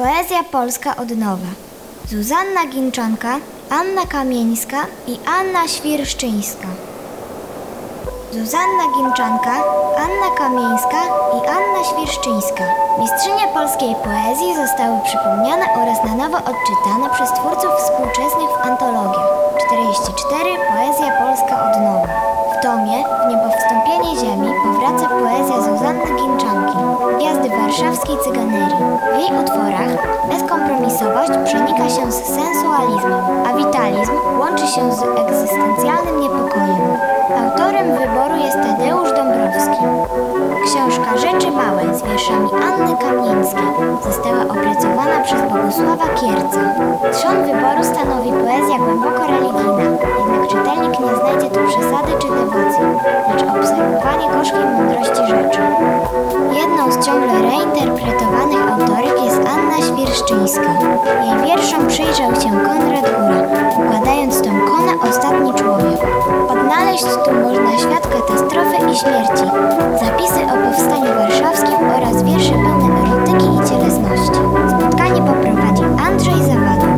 Poezja polska od nowa. Zuzanna Ginczanka, Anna Kamieńska i Anna Świerszczyńska. Zuzanna Ginczanka, Anna Kamieńska i Anna Świerszczyńska. Mistrzynie polskiej poezji zostały przypomniane oraz na nowo odczytane przez twórców współczesnych w antologiach 44 Poezja polska od nowa. W tomie W niebowstąpienie ziemi powraca poezja Zuzanny Ginczanki, gwiazdy warszawskiej cyganerii. W jej utworach bezkompromisowość przenika się z sensualizmem, a witalizm łączy się z egzystencjalnym niepokojem. Autorem wyboru jest Tadeusz Dąbrowski. Książka Rzeczy Małe z wierszami Anny Kamieńskiej została opracowana przez Bogusława Kierca. Trzon wyboru stanowi poezja głęboko religijna, jednak czytelnik nie znajdzie tu przesady czy dewocji, lecz obserwowanie gorzkiej mądrości rzeczy. Jedną z ciągle reinterpretowanych autorek jest Anna Świerszczyńska. Jej wierszom przyjrzał się Konrad Góra, układając tom Kona Ostatni Człowiek. Odnaleźć tu można świat katastrofy i śmierci, zapisy o powstaniu warszawskim oraz wiersze pełne erotyki i cielesności. Spotkanie poprowadzi Andrzej Zawada.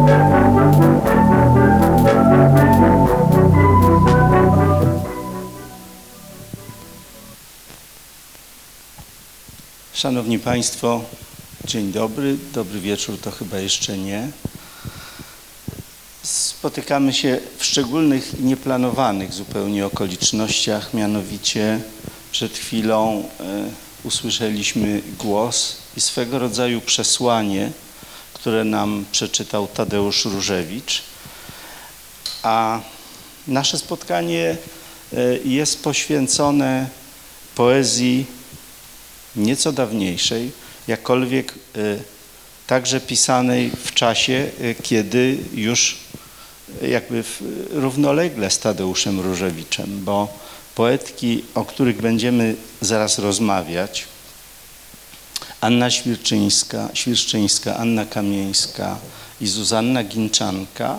Szanowni Państwo, dzień dobry, dobry wieczór to chyba jeszcze nie. Spotykamy się w szczególnych i nieplanowanych zupełnie okolicznościach, mianowicie przed chwilą usłyszeliśmy głos i swego rodzaju przesłanie, które nam przeczytał Tadeusz Różewicz, a nasze spotkanie jest poświęcone poezji nieco dawniejszej, jakkolwiek także pisanej w czasie, kiedy już jakby równolegle z Tadeuszem Różewiczem, bo poetki, o których będziemy zaraz rozmawiać, Anna Świerszczyńska, Anna Kamieńska i Zuzanna Ginczanka,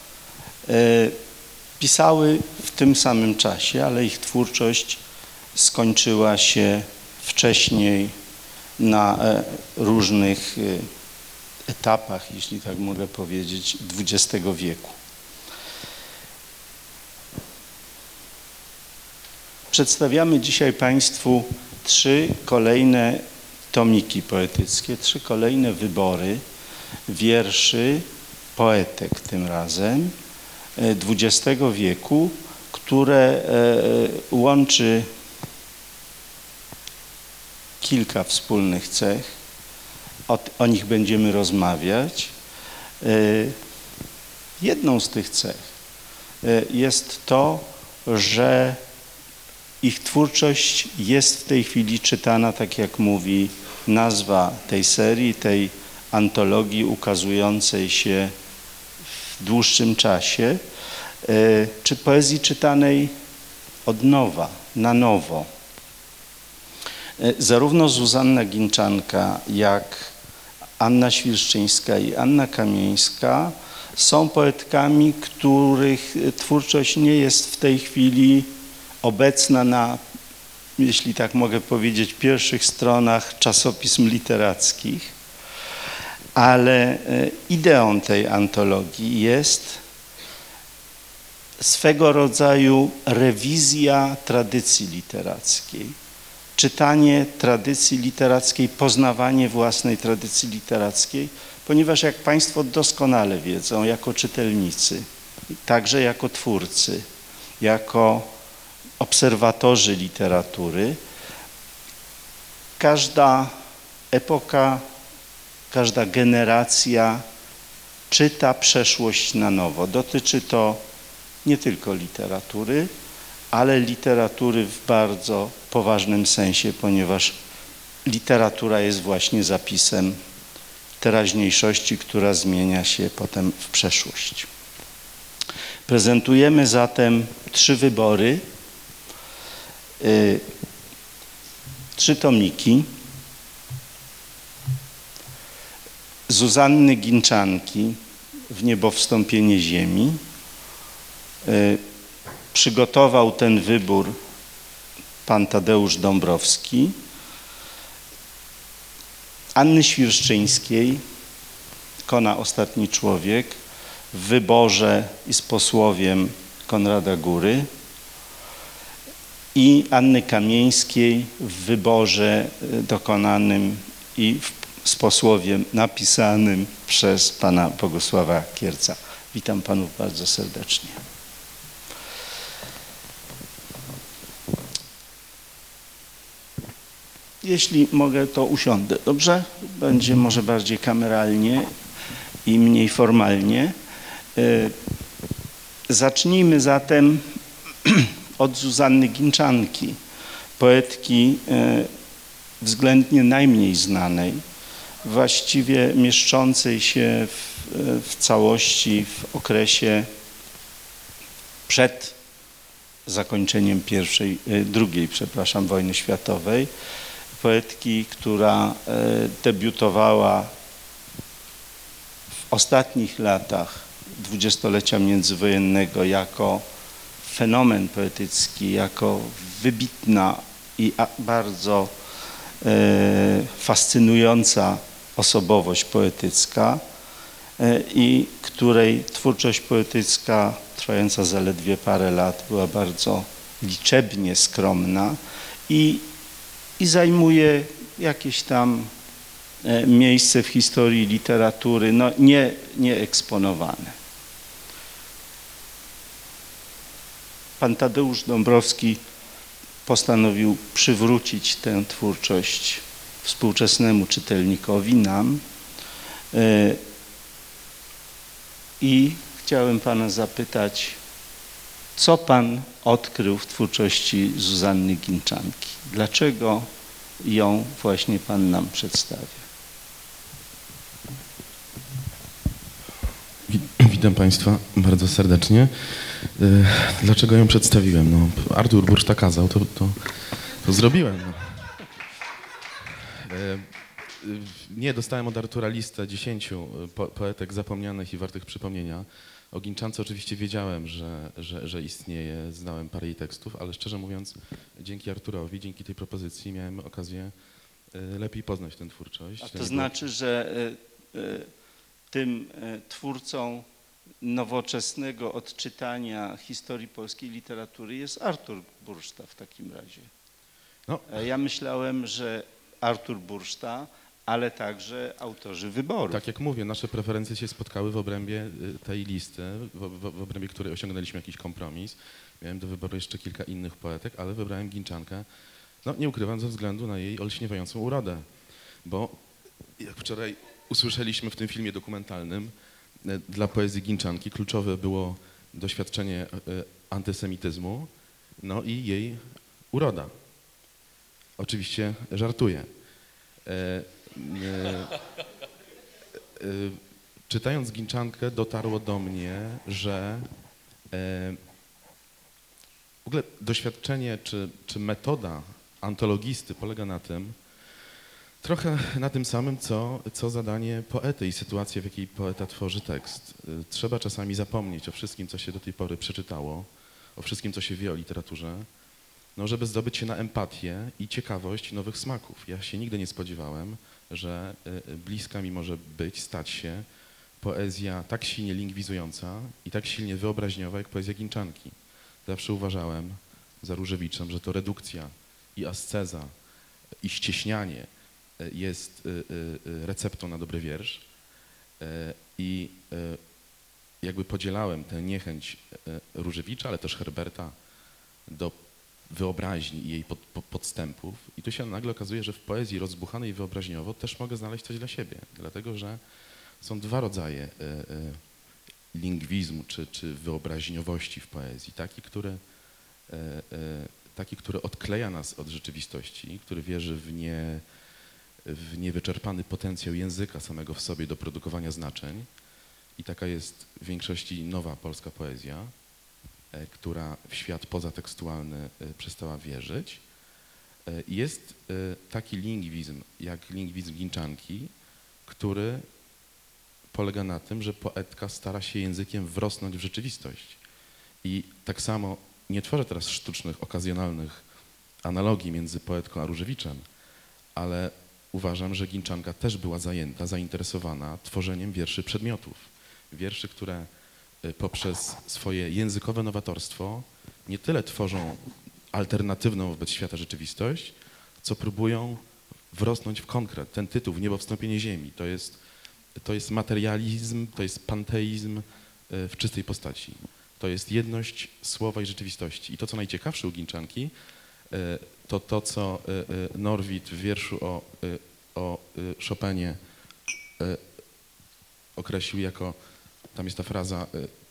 pisały w tym samym czasie, ale ich twórczość skończyła się wcześniej na różnych etapach, jeśli tak mogę powiedzieć, XX wieku. Przedstawiamy dzisiaj Państwu 3 kolejne tomiki poetyckie, 3 kolejne wybory wierszy poetek tym razem XX wieku, które łączy kilka wspólnych cech. O nich będziemy rozmawiać. Jedną z tych cech jest to, że ich twórczość jest w tej chwili czytana, tak jak mówi nazwa tej serii, tej antologii ukazującej się w dłuższym czasie, czy poezji czytanej od nowa, na nowo. Zarówno Zuzanna Ginczanka, jak Anna Świerszczyńska i Anna Kamieńska są poetkami, których twórczość nie jest w tej chwili obecna na, jeśli tak mogę powiedzieć, pierwszych stronach czasopism literackich, ale ideą tej antologii jest swego rodzaju rewizja tradycji literackiej. Czytanie tradycji literackiej, poznawanie własnej tradycji literackiej, ponieważ jak Państwo doskonale wiedzą, jako czytelnicy, także jako twórcy, jako obserwatorzy literatury, każda epoka, każda generacja czyta przeszłość na nowo. Dotyczy to nie tylko literatury, ale literatury w bardzo poważnym sensie, ponieważ literatura jest właśnie zapisem teraźniejszości, która zmienia się potem w przeszłość. Prezentujemy zatem 3 wybory, 3 tomiki Zuzanny Ginczanki W niebowstąpienie ziemi. Przygotował ten wybór pan Tadeusz Dąbrowski. Anny Świerszczyńskiej Kona Ostatni Człowiek w wyborze i z posłowiem Konrada Góry i Anny Kamieńskiej w wyborze dokonanym i z posłowiem napisanym przez pana Bogusława Kierca. Witam panów bardzo serdecznie. Jeśli mogę, to usiądę, dobrze? Będzie może bardziej kameralnie i mniej formalnie. Zacznijmy zatem od Zuzanny Ginczanki, poetki względnie najmniej znanej, właściwie mieszczącej się w całości w okresie przed zakończeniem II wojny światowej. Poetki, która debiutowała w ostatnich latach dwudziestolecia międzywojennego jako fenomen poetycki, jako wybitna i bardzo fascynująca osobowość poetycka i której twórczość poetycka trwająca zaledwie parę lat była bardzo liczebnie skromna i zajmuje jakieś tam miejsce w historii literatury, no nie eksponowane. Pan Tadeusz Dąbrowski postanowił przywrócić tę twórczość współczesnemu czytelnikowi, nam. I chciałem pana zapytać, co pan odkrył w twórczości Zuzanny Ginczanki? Dlaczego ją właśnie pan nam przedstawia? Witam państwa bardzo serdecznie. Dlaczego ją przedstawiłem? No, Artur Burszta kazał, to zrobiłem. No. Nie, dostałem od Artura listę 10 poetek zapomnianych i wartych przypomnienia. O Ginczance oczywiście wiedziałem, że istnieje, znałem parę jej tekstów, ale szczerze mówiąc, dzięki Arturowi, dzięki tej propozycji miałem okazję lepiej poznać tę twórczość. A to znaczy, że tym twórcą nowoczesnego odczytania historii polskiej literatury jest Artur Burszta w takim razie. No. Ja myślałem, że Artur Burszta, ale także autorzy wyboru. Tak jak mówię, nasze preferencje się spotkały w obrębie tej listy, w obrębie której osiągnęliśmy jakiś kompromis. Miałem do wyboru jeszcze kilka innych poetek, ale wybrałem Ginczankę, no nie ukrywam, ze względu na jej olśniewającą urodę. Bo jak wczoraj usłyszeliśmy w tym filmie dokumentalnym, dla poezji Ginczanki kluczowe było doświadczenie antysemityzmu, no i jej uroda. Oczywiście żartuję. Czytając Ginczankę dotarło do mnie, że w ogóle doświadczenie czy metoda antologisty polega na tym, trochę na tym samym, co zadanie poety i sytuacja, w jakiej poeta tworzy tekst. Trzeba czasami zapomnieć o wszystkim, co się do tej pory przeczytało, o wszystkim, co się wie o literaturze, no, żeby zdobyć się na empatię i ciekawość nowych smaków. Ja się nigdy nie spodziewałem, że bliska mi może stać się poezja tak silnie lingwizująca i tak silnie wyobraźniowa, jak poezja Ginczanki. Zawsze uważałem za Różewiczem, że to redukcja i asceza i ścieśnianie jest receptą na dobry wiersz i jakby podzielałem tę niechęć Różewicza, ale też Herberta do wyobraźni i jej podstępów. I tu się nagle okazuje, że w poezji rozbuchanej wyobraźniowo też mogę znaleźć coś dla siebie, dlatego że są dwa rodzaje lingwizmu czy wyobraźniowości w poezji. Taki, który odkleja nas od rzeczywistości, który wierzy w niewyczerpany potencjał języka samego w sobie do produkowania znaczeń. I taka jest w większości nowa polska poezja, która w świat pozatekstualny przestała wierzyć. Jest taki lingwizm, jak lingwizm Ginczanki, który polega na tym, że poetka stara się językiem wrosnąć w rzeczywistość. I tak samo nie tworzę teraz sztucznych, okazjonalnych analogii między poetką a Różewiczem, ale uważam, że Ginczanka też była zainteresowana tworzeniem wierszy przedmiotów. Wierszy, które poprzez swoje językowe nowatorstwo nie tyle tworzą alternatywną wobec świata rzeczywistość, co próbują wrosnąć w konkret. Ten tytuł, W niebo wstąpienie ziemi, to jest materializm, to jest panteizm w czystej postaci. To jest jedność słowa i rzeczywistości. I to, co najciekawsze u Ginczanki, to to, co Norwid w wierszu o Chopinie określił jako, tam jest ta fraza,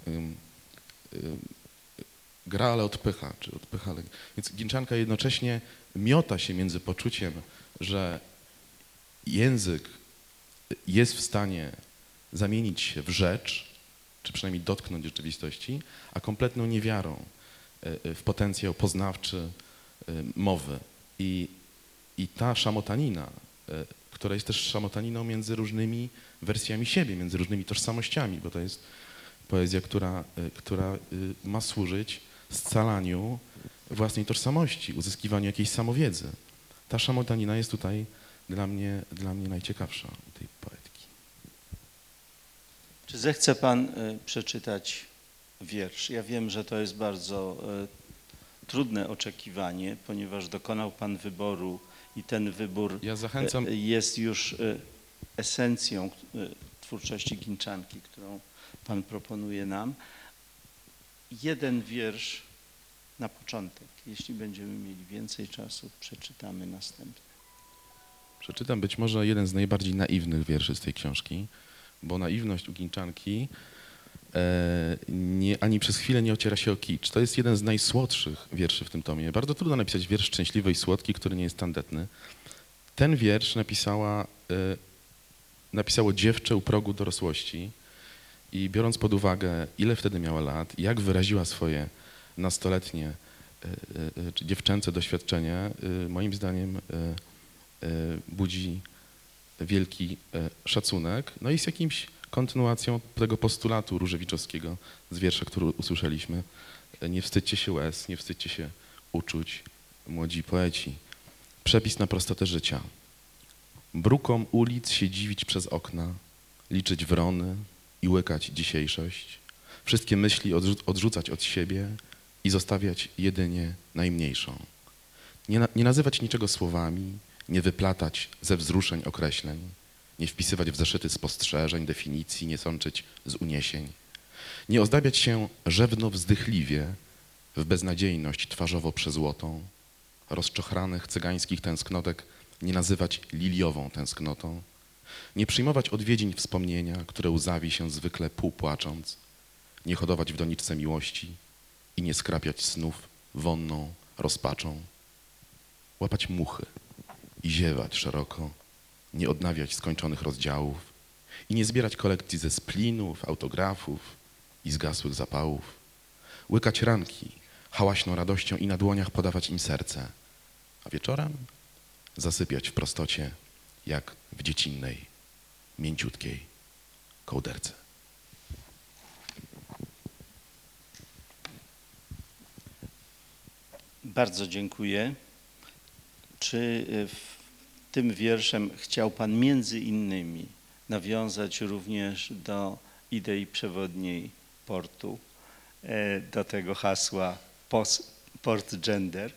gra, ale odpycha, czy odpycha, ale... Więc Ginczanka jednocześnie miota się między poczuciem, że język jest w stanie zamienić się w rzecz, czy przynajmniej dotknąć rzeczywistości, a kompletną niewiarą w potencjał poznawczy mowy. I ta szamotanina, która jest też szamotaniną między różnymi wersjami siebie, między różnymi tożsamościami, bo to jest poezja, która ma służyć scalaniu własnej tożsamości, uzyskiwaniu jakiejś samowiedzy. Ta szamotanina jest tutaj dla mnie najciekawsza tej poetki. Czy zechce pan przeczytać wiersz? Ja wiem, że to jest bardzo trudne oczekiwanie, ponieważ dokonał pan wyboru i ten wybór Ja zachęcam... jest już esencją twórczości Ginczanki, którą pan proponuje nam. Jeden wiersz na początek. Jeśli będziemy mieli więcej czasu, przeczytamy następny. Przeczytam być może jeden z najbardziej naiwnych wierszy z tej książki, bo naiwność u Ginczanki ani przez chwilę nie ociera się o kicz. To jest jeden z najsłodszych wierszy w tym tomie. Bardzo trudno napisać wiersz szczęśliwy i słodki, który nie jest tandetny. Ten wiersz napisało dziewczę u progu dorosłości i biorąc pod uwagę, ile wtedy miała lat, jak wyraziła swoje nastoletnie czy dziewczęce doświadczenie, moim zdaniem budzi wielki szacunek. No i z jakimś kontynuacją tego postulatu Różewiczowskiego z wiersza, który usłyszeliśmy. Nie wstydźcie się łez, nie wstydźcie się uczuć, młodzi poeci. Przepis na prostotę życia. Brukom ulic się dziwić przez okna, liczyć wrony i łykać dzisiejszość. Wszystkie myśli odrzucać od siebie i zostawiać jedynie najmniejszą. Nie nazywać niczego słowami, nie wyplatać ze wzruszeń określeń, nie wpisywać w zeszyty spostrzeżeń, definicji, nie sączyć z uniesień. Nie ozdabiać się rzewno-wzdychliwie w beznadziejność twarzowo-przezłotą, rozczochranych cygańskich tęsknotek nie nazywać liliową tęsknotą, nie przyjmować odwiedzin wspomnienia, które łzawi się zwykle półpłacząc, nie hodować w doniczce miłości i nie skrapiać snów wonną rozpaczą, łapać muchy i ziewać szeroko, nie odnawiać skończonych rozdziałów i nie zbierać kolekcji ze splinów, autografów i zgasłych zapałów, łykać ranki hałaśną radością i na dłoniach podawać im serce, a wieczorem zasypiać w prostocie jak w dziecinnej, mięciutkiej kołderce. Bardzo dziękuję. Czy tym wierszem chciał pan między innymi nawiązać również do idei przewodniej portu, do tego hasła Port Gender?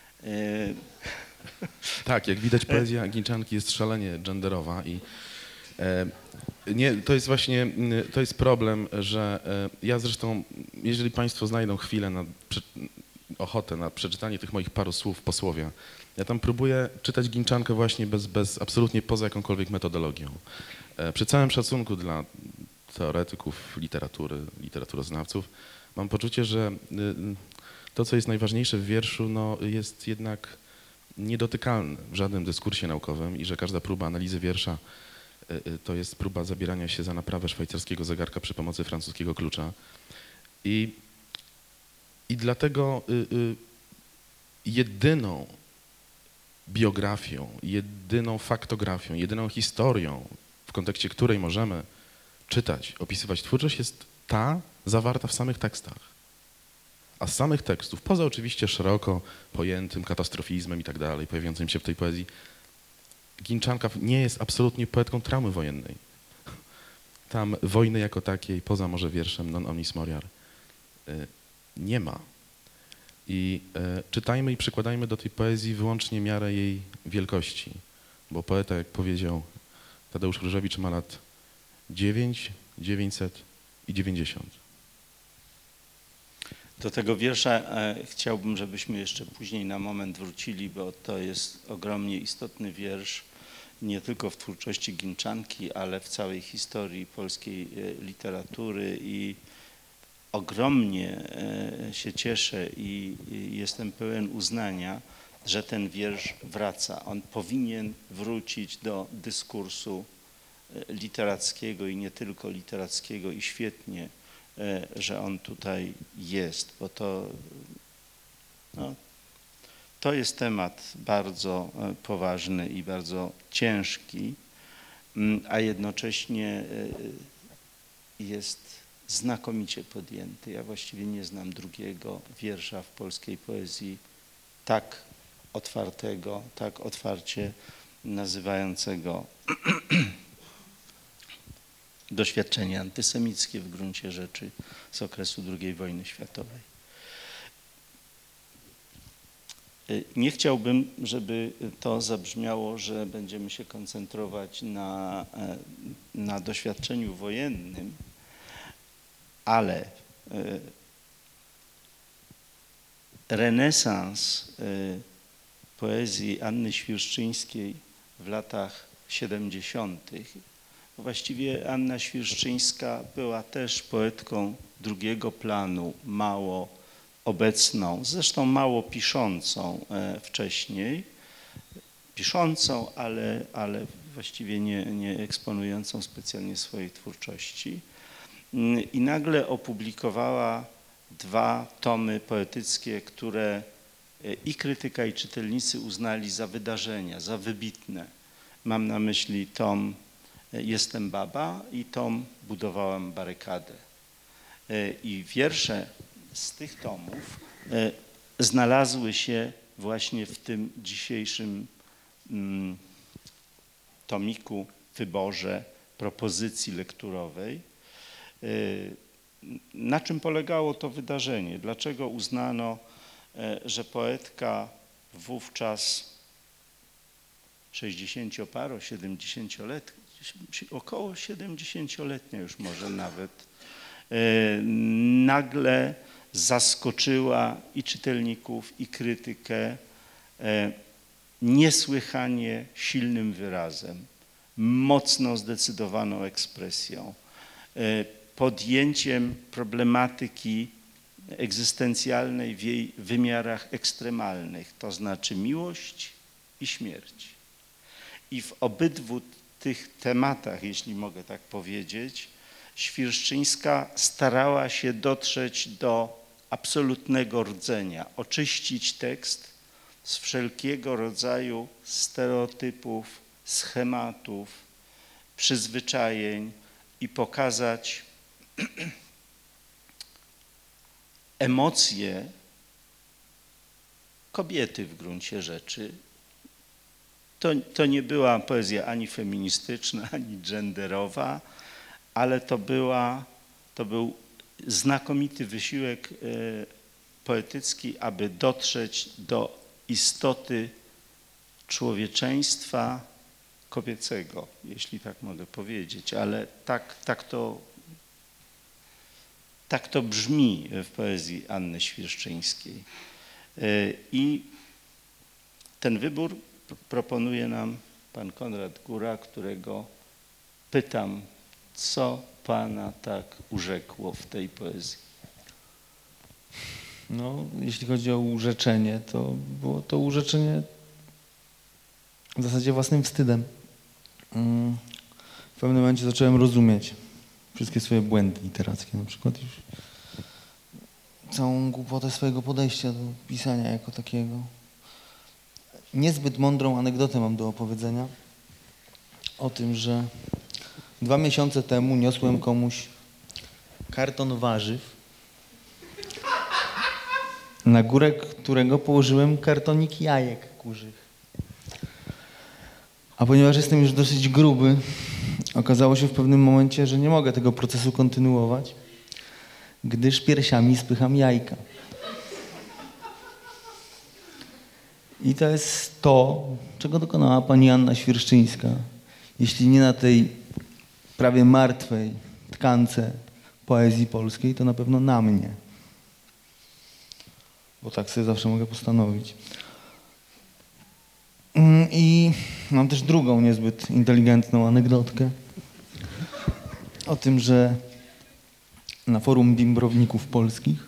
Tak, jak widać, poezja Ginczanki jest szalenie genderowa i to jest problem, że ja zresztą, jeżeli państwo znajdą chwilę ochotę na przeczytanie tych moich paru słów posłowia, ja tam próbuję czytać Ginczankę właśnie absolutnie poza jakąkolwiek metodologią. Przy całym szacunku dla teoretyków literatury, literaturoznawców, mam poczucie, że to, co jest najważniejsze w wierszu, no, jest jednak niedotykalne w żadnym dyskursie naukowym i że każda próba analizy wiersza to jest próba zabierania się za naprawę szwajcarskiego zegarka przy pomocy francuskiego klucza. I dlatego jedyną biografią, jedyną faktografią, jedyną historią, w kontekście której możemy czytać, opisywać twórczość, jest ta zawarta w samych tekstach. A z samych tekstów, poza oczywiście szeroko pojętym katastrofizmem i tak dalej, pojawiającym się w tej poezji, Ginczanka nie jest absolutnie poetką traumy wojennej. Tam wojny jako takiej, poza może wierszem Non omnis moriar, nie ma. I czytajmy i przykładajmy do tej poezji wyłącznie miarę jej wielkości, bo poeta, jak powiedział Tadeusz Różewicz, ma lat 9, 900 i 90. Do tego wiersza chciałbym, żebyśmy jeszcze później na moment wrócili, bo to jest ogromnie istotny wiersz, nie tylko w twórczości Ginczanki, ale w całej historii polskiej literatury i ogromnie się cieszę i jestem pełen uznania, że ten wiersz wraca. On powinien wrócić do dyskursu literackiego i nie tylko literackiego i świetnie, że on tutaj jest, bo to jest temat bardzo poważny i bardzo ciężki, a jednocześnie jest znakomicie podjęty. Ja właściwie nie znam drugiego wiersza w polskiej poezji tak otwartego, tak otwarcie nazywającego doświadczenie antysemickie w gruncie rzeczy z okresu II wojny światowej. Nie chciałbym, żeby to zabrzmiało, że będziemy się koncentrować na doświadczeniu wojennym, ale renesans poezji Anny Świerszczyńskiej w latach 70. Właściwie Anna Świerszczyńska była też poetką drugiego planu, mało obecną, zresztą mało piszącą wcześniej, piszącą, ale właściwie nie eksponującą specjalnie swojej twórczości. I nagle opublikowała 2 tomy poetyckie, które i krytyka, i czytelnicy uznali za wydarzenia, za wybitne. Mam na myśli tom Jestem baba i tom Budowałam barykadę. I wiersze z tych tomów znalazły się właśnie w tym dzisiejszym tomiku, wyborze, propozycji lekturowej. Na czym polegało to wydarzenie? Dlaczego uznano, że poetka wówczas 60-paro, 70-letnia, około 70-letnia już może nawet, nagle zaskoczyła i czytelników, i krytykę niesłychanie silnym wyrazem, mocno zdecydowaną ekspresją, podjęciem problematyki egzystencjalnej w jej wymiarach ekstremalnych, to znaczy miłość i śmierć. I w obydwu tych tematach, jeśli mogę tak powiedzieć, Świerszczyńska starała się dotrzeć do absolutnego rdzenia, oczyścić tekst z wszelkiego rodzaju stereotypów, schematów, przyzwyczajeń i pokazać emocje kobiety w gruncie rzeczy. To nie była poezja ani feministyczna, ani genderowa, ale to był znakomity wysiłek poetycki, aby dotrzeć do istoty człowieczeństwa kobiecego, jeśli tak mogę powiedzieć, ale tak to brzmi w poezji Anny Świerszczyńskiej. I ten wybór proponuje nam pan Konrad Góra, którego pytam, co pana tak urzekło w tej poezji? No, jeśli chodzi o urzeczenie, to było to urzeczenie w zasadzie własnym wstydem. W pewnym momencie zacząłem rozumieć wszystkie swoje błędy literackie, na przykład już całą głupotę swojego podejścia do pisania jako takiego. Niezbyt mądrą anegdotę mam do opowiedzenia o tym, że 2 miesiące temu niosłem komuś karton warzyw, na górę którego położyłem kartonik jajek kurzych. A ponieważ jestem już dosyć gruby, okazało się w pewnym momencie, że nie mogę tego procesu kontynuować, gdyż piersiami spycham jajka. I to jest to, czego dokonała pani Anna Świerszczyńska. Jeśli nie na tej prawie martwej tkance poezji polskiej, to na pewno na mnie. Bo tak sobie zawsze mogę postanowić. I mam też drugą niezbyt inteligentną anegdotkę o tym, że na forum bimbrowników polskich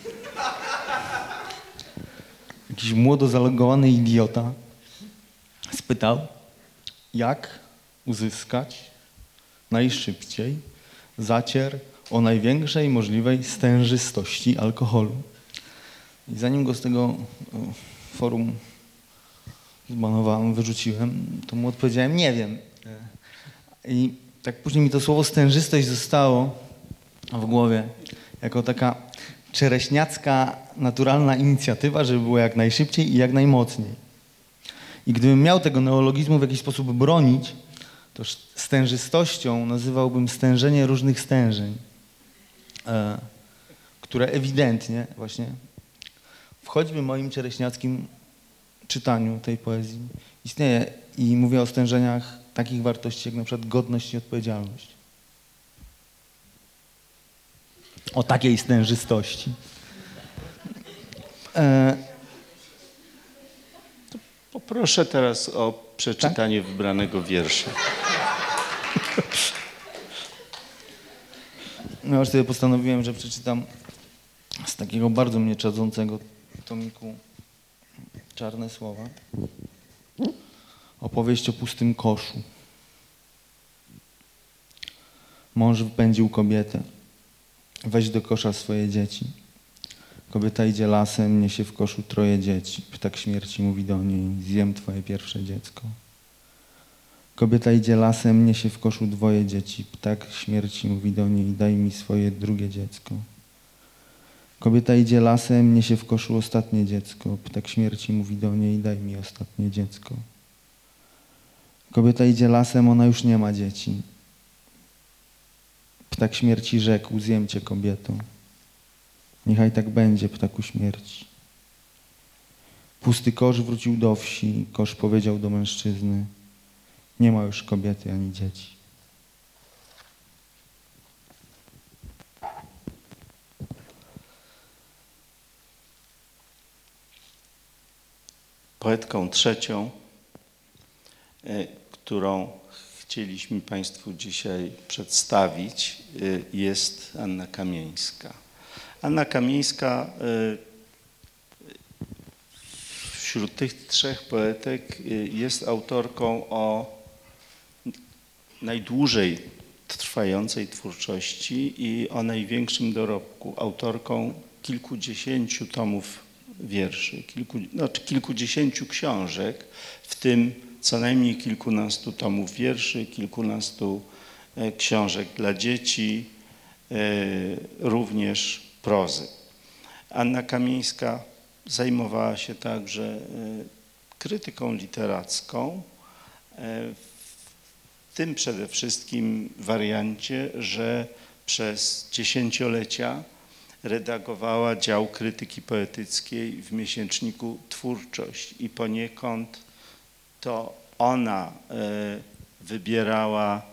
jakiś młodo zalogowany idiota spytał, jak uzyskać najszybciej zacier o największej możliwej stężystości alkoholu. I zanim go z tego forum zbanowałem, wyrzuciłem, to mu odpowiedziałem, nie wiem. I tak później mi to słowo stężystość zostało w głowie jako taka czereśniacka, naturalna inicjatywa, żeby było jak najszybciej i jak najmocniej. I gdybym miał tego neologizmu w jakiś sposób bronić, to stężystością nazywałbym stężenie różnych stężeń, które ewidentnie właśnie w choćby moim czereśniackim czytaniu tej poezji istnieje. I mówię o stężeniach takich wartości jak na przykład godność i odpowiedzialność. O takiej stężystości. Poproszę teraz o przeczytanie wybranego wiersza. No już sobie postanowiłem, że przeczytam z takiego bardzo mnie czadzącego tomiku Czarne słowa. Opowieść o pustym koszu. Mąż wypędził kobietę. Weź do kosza swoje dzieci. Kobieta idzie lasem, niesie w koszu 3 dzieci. Ptak śmierci mówi do niej, zjem twoje pierwsze dziecko. Kobieta idzie lasem, niesie w koszu 2 dzieci. Ptak śmierci mówi do niej, daj mi swoje drugie dziecko. Kobieta idzie lasem, niesie w koszu ostatnie dziecko. Ptak śmierci mówi do niej, daj mi ostatnie dziecko. Kobieta idzie lasem, ona już nie ma dzieci. Ptak śmierci rzekł, zjem cię, kobieto. Niechaj tak będzie, ptaku śmierci. Pusty kosz wrócił do wsi. Kosz powiedział do mężczyzny, nie ma już kobiety ani dzieci. Poetką trzecią, którą chcieliśmy Państwu dzisiaj przedstawić, jest Anna Kamieńska. Anna Kamieńska wśród tych 3 poetek jest autorką o najdłużej trwającej twórczości i o największym dorobku. Autorką kilkudziesięciu tomów wierszy, kilkudziesięciu książek, w tym co najmniej kilkunastu tomów wierszy, kilkunastu książek dla dzieci, również prozy. Anna Kamieńska zajmowała się także krytyką literacką, w tym przede wszystkim wariancie, że przez dziesięciolecia redagowała dział krytyki poetyckiej w miesięczniku Twórczość i poniekąd to ona wybierała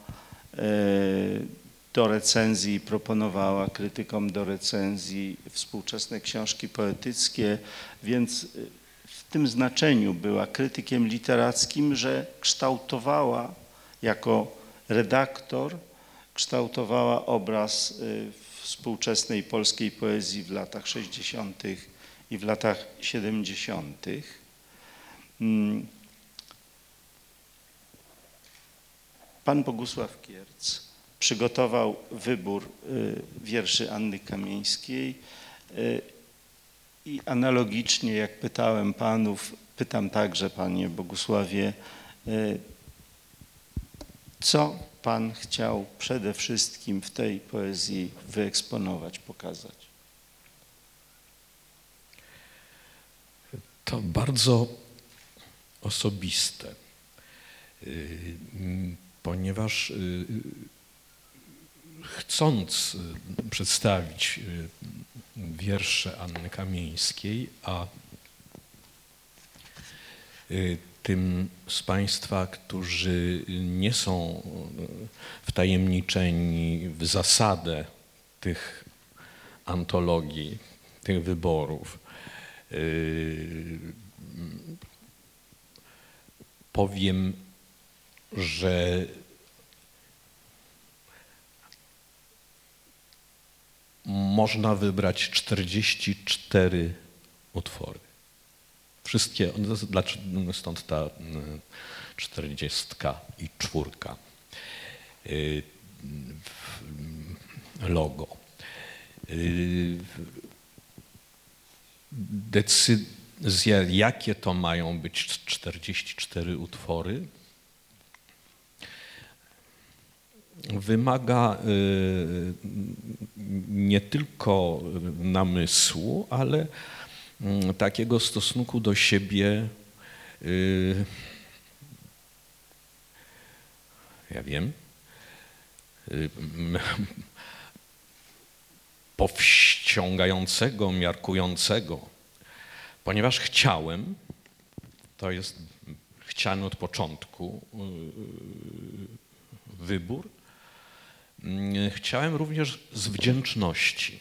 do recenzji, proponowała krytykom do recenzji współczesne książki poetyckie, więc w tym znaczeniu była krytykiem literackim, że kształtowała jako redaktor, kształtowała obraz współczesnej polskiej poezji w latach 60. i w latach 70. Pan Bogusław Kierc przygotował wybór wierszy Anny Kamieńskiej i analogicznie jak pytałem panów, pytam także panie Bogusławie, co pan chciał przede wszystkim w tej poezji wyeksponować, pokazać? To bardzo osobiste. ponieważ chcąc przedstawić wiersze Anny Kamieńskiej, a tym z Państwa, którzy nie są wtajemniczeni w zasadę tych antologii, tych wyborów, powiem, że można wybrać 44 utwory. Wszystkie, stąd ta 44 logo. Decyzja, jakie to mają być 44 utwory, wymaga nie tylko namysłu, ale takiego stosunku do siebie, ja wiem, powściągającego, miarkującego, ponieważ chciałem, to jest chciany od początku wybór, chciałem również z wdzięczności.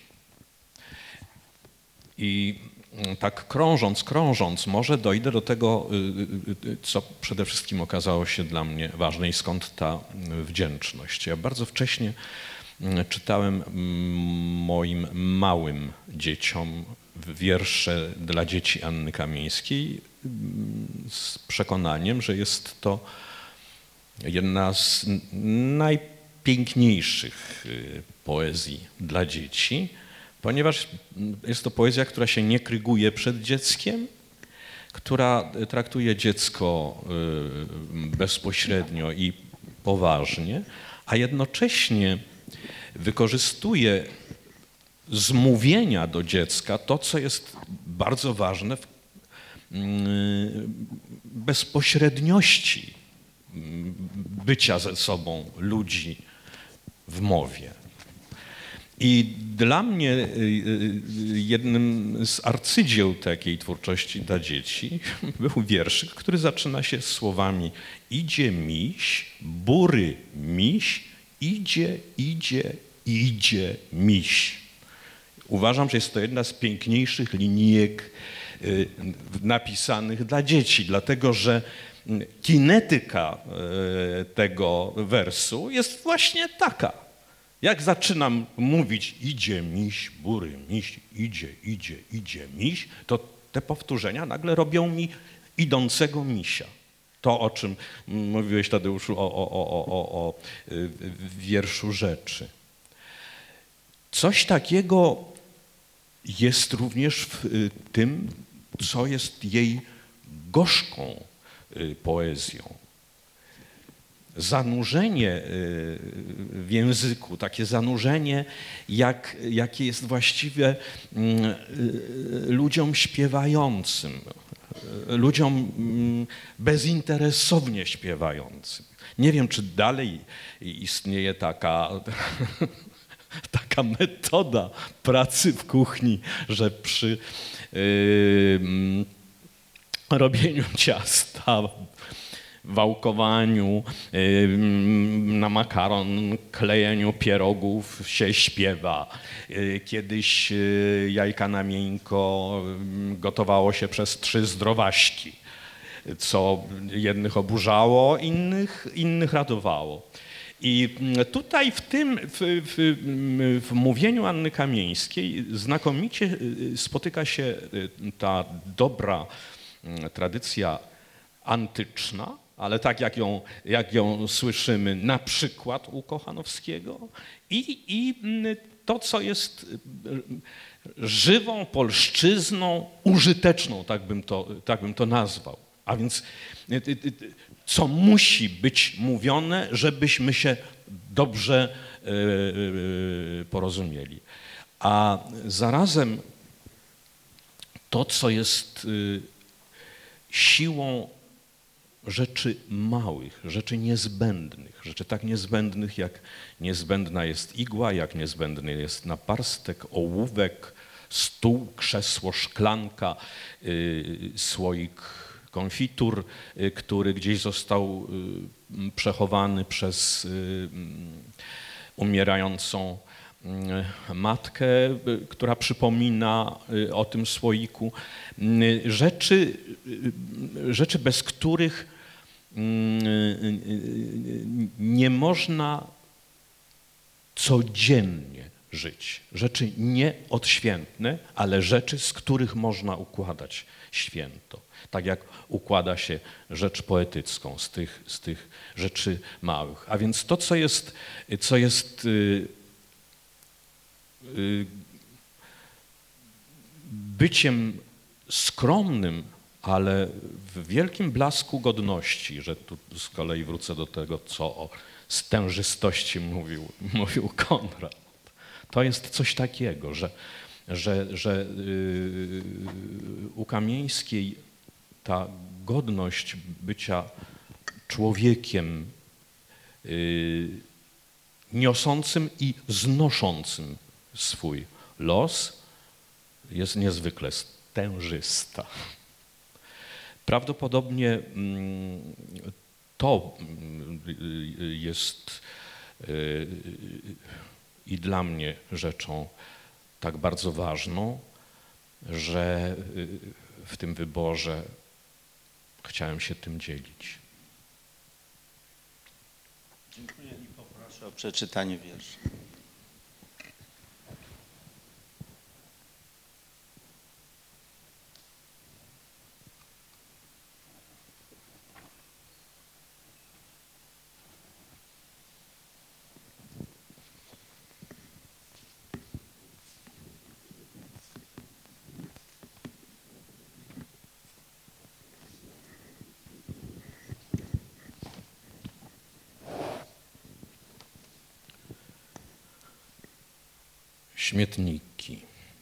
I tak krążąc, może dojdę do tego, co przede wszystkim okazało się dla mnie ważne i skąd ta wdzięczność. Ja bardzo wcześnie czytałem moim małym dzieciom wiersze dla dzieci Anny Kamieńskiej z przekonaniem, że jest to jedna z najpiękniejszych poezji dla dzieci, ponieważ jest to poezja, która się nie kryguje przed dzieckiem, która traktuje dziecko bezpośrednio i poważnie, a jednocześnie wykorzystuje z mówienia do dziecka to, co jest bardzo ważne w bezpośredniości bycia ze sobą ludzi w mowie. I dla mnie jednym z arcydzieł takiej twórczości dla dzieci był wierszyk, który zaczyna się słowami: idzie miś, bury miś, idzie, idzie, idzie miś. Uważam, że jest to jedna z piękniejszych linijek napisanych dla dzieci, dlatego że kinetyka tego wersu jest właśnie taka. Jak zaczynam mówić idzie miś, bury miś, idzie, idzie, idzie miś, to te powtórzenia nagle robią mi idącego misia. To, o czym mówiłeś, Tadeuszu, o wierszu Rzeczy. Coś takiego jest również w tym, co jest jej gorzką poezją. Zanurzenie w języku, takie zanurzenie, jakie jest właściwie ludziom śpiewającym, ludziom bezinteresownie śpiewającym. Nie wiem, czy dalej istnieje taka metoda pracy w kuchni, że przy robieniu ciasta, wałkowaniu, na makaron, klejeniu pierogów się śpiewa. Kiedyś jajka na miękko gotowało się przez 3 zdrowaśki, co jednych oburzało, innych radowało. I tutaj w mówieniu Anny Kamieńskiej znakomicie spotyka się ta dobra tradycja antyczna, ale tak jak ją słyszymy na przykład u Kochanowskiego i to, co jest żywą polszczyzną, użyteczną, tak bym to nazwał. A więc co musi być mówione, żebyśmy się dobrze porozumieli. A zarazem to, co jest siłą rzeczy małych, rzeczy niezbędnych, rzeczy tak niezbędnych, jak niezbędna jest igła, jak niezbędny jest naparstek, ołówek, stół, krzesło, szklanka, słoik konfitur, który gdzieś został przechowany przez umierającą matkę, która przypomina o tym słoiku. Rzeczy, bez których nie można codziennie żyć. Rzeczy nieodświętne, ale rzeczy, z których można układać święto. Tak jak układa się rzecz poetycką z tych rzeczy małych. A więc to, co jest byciem skromnym, ale w wielkim blasku godności, że tu z kolei wrócę do tego, co o stężystości mówił Konrad. To jest coś takiego, że u Kamieńskiej ta godność bycia człowiekiem niosącym i znoszącym swój los jest niezwykle stężysta. Prawdopodobnie to jest i dla mnie rzeczą tak bardzo ważną, że w tym wyborze chciałem się tym dzielić. Dziękuję i poproszę o przeczytanie wiersza. Śmietniki.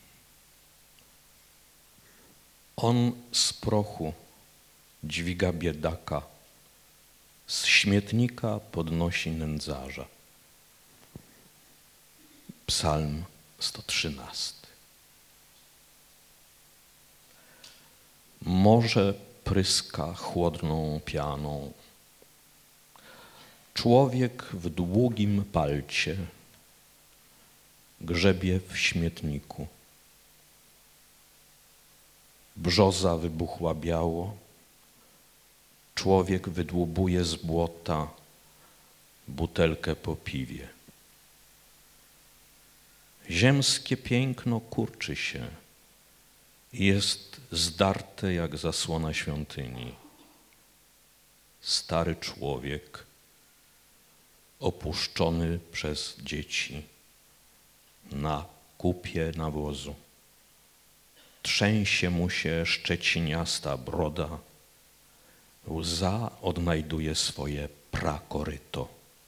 On z prochu dźwiga biedaka, z śmietnika podnosi nędzarza. Psalm 113. Morze pryska chłodną pianą. Człowiek w długim palcie grzebie w śmietniku. Brzoza wybuchła biało, człowiek wydłubuje z błota butelkę po piwie. Ziemskie piękno kurczy się i jest zdarte jak zasłona świątyni. Stary człowiek opuszczony przez dzieci na kupie nawozu. Trzęsie mu się szczeciniasta broda, łza odnajduje swoje prakoryto.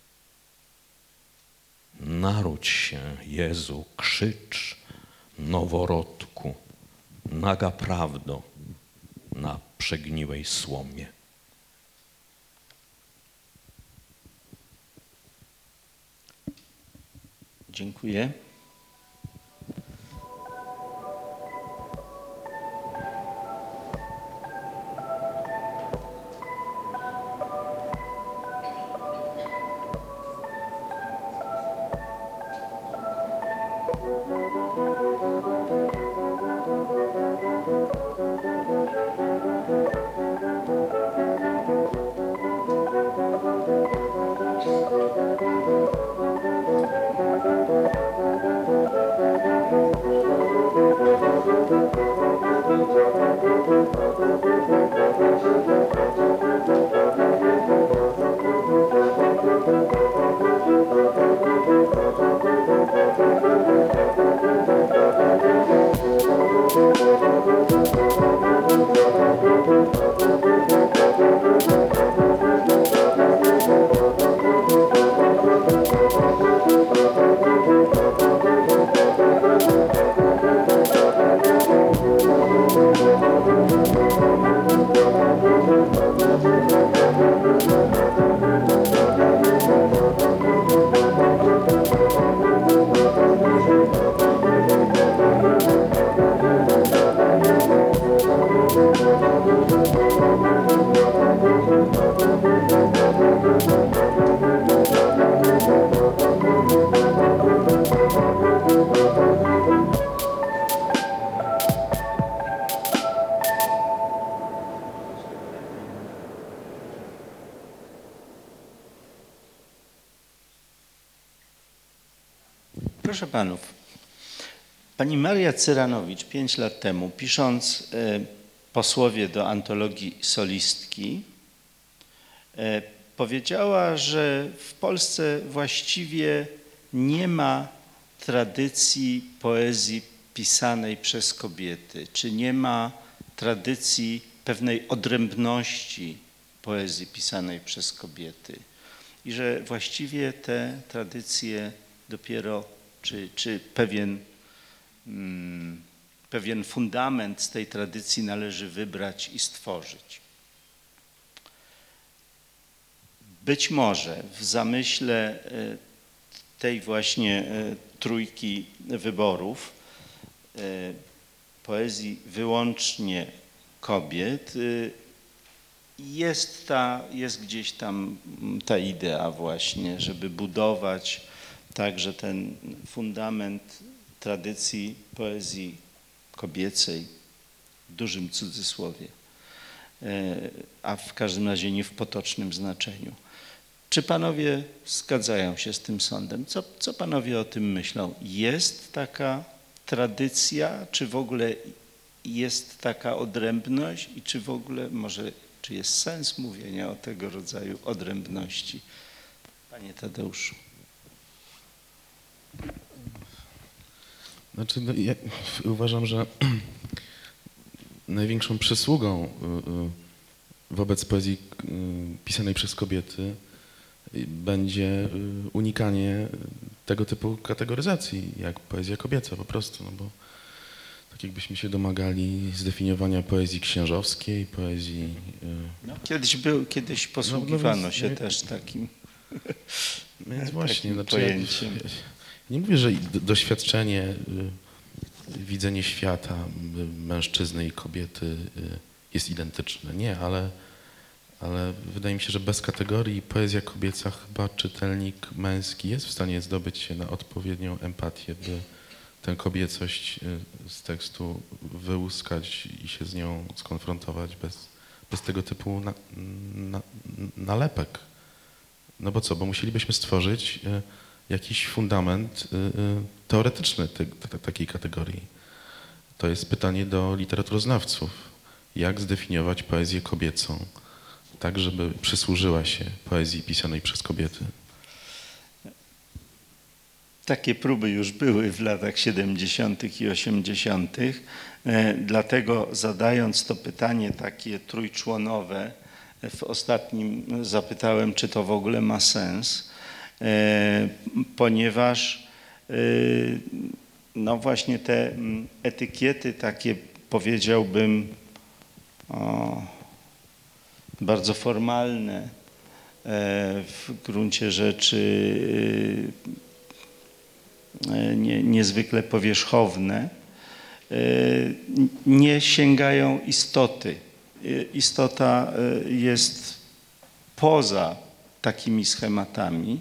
Naródź się, Jezu, krzycz, noworodku, naga prawdo na przegniłej słomie. Dziękuję. Proszę panów, pani Maria Cyranowicz 5 lat temu, pisząc posłowie do antologii solistki, powiedziała, że w Polsce właściwie nie ma tradycji poezji pisanej przez kobiety, czy nie ma tradycji pewnej odrębności poezji pisanej przez kobiety i że właściwie te tradycje dopiero, czy pewien fundament z tej tradycji należy wybrać i stworzyć. Być może w zamyśle tej właśnie trójki wyborów poezji wyłącznie kobiet jest gdzieś tam ta idea właśnie, żeby budować także ten fundament tradycji poezji kobiecej, w dużym cudzysłowie, a w każdym razie nie w potocznym znaczeniu. Czy panowie zgadzają się z tym sądem? Co panowie o tym myślą? Jest taka tradycja, czy w ogóle jest taka odrębność i czy w ogóle czy jest sens mówienia o tego rodzaju odrębności? Panie Tadeuszu. Znaczy, no, ja uważam, że największą przysługą wobec poezji pisanej przez kobiety będzie unikanie tego typu kategoryzacji, jak poezja kobieca po prostu, no bo tak jakbyśmy się domagali zdefiniowania poezji księżowskiej, poezji... No, kiedyś posługiwano się też takim Więc właśnie, znaczy, pojęciem. Nie mówię, że doświadczenie, widzenie świata mężczyzny i kobiety jest identyczne. Nie, ale wydaje mi się, że bez kategorii poezja kobieca chyba czytelnik męski jest w stanie zdobyć się na odpowiednią empatię, by tę kobiecość z tekstu wyłuskać i się z nią skonfrontować bez tego typu nalepek. No bo co, bo musielibyśmy stworzyć jakiś fundament teoretyczny takiej kategorii. To jest pytanie do literaturoznawców. Jak zdefiniować poezję kobiecą, tak żeby przysłużyła się poezji pisanej przez kobiety? Takie próby już były w latach 70. i 80. Dlatego zadając to pytanie takie trójczłonowe, w ostatnim zapytałem, czy to w ogóle ma sens, ponieważ no właśnie te etykiety takie, powiedziałbym, bardzo formalne, w gruncie rzeczy niezwykle powierzchowne, nie sięgają istoty. Istota jest poza takimi schematami.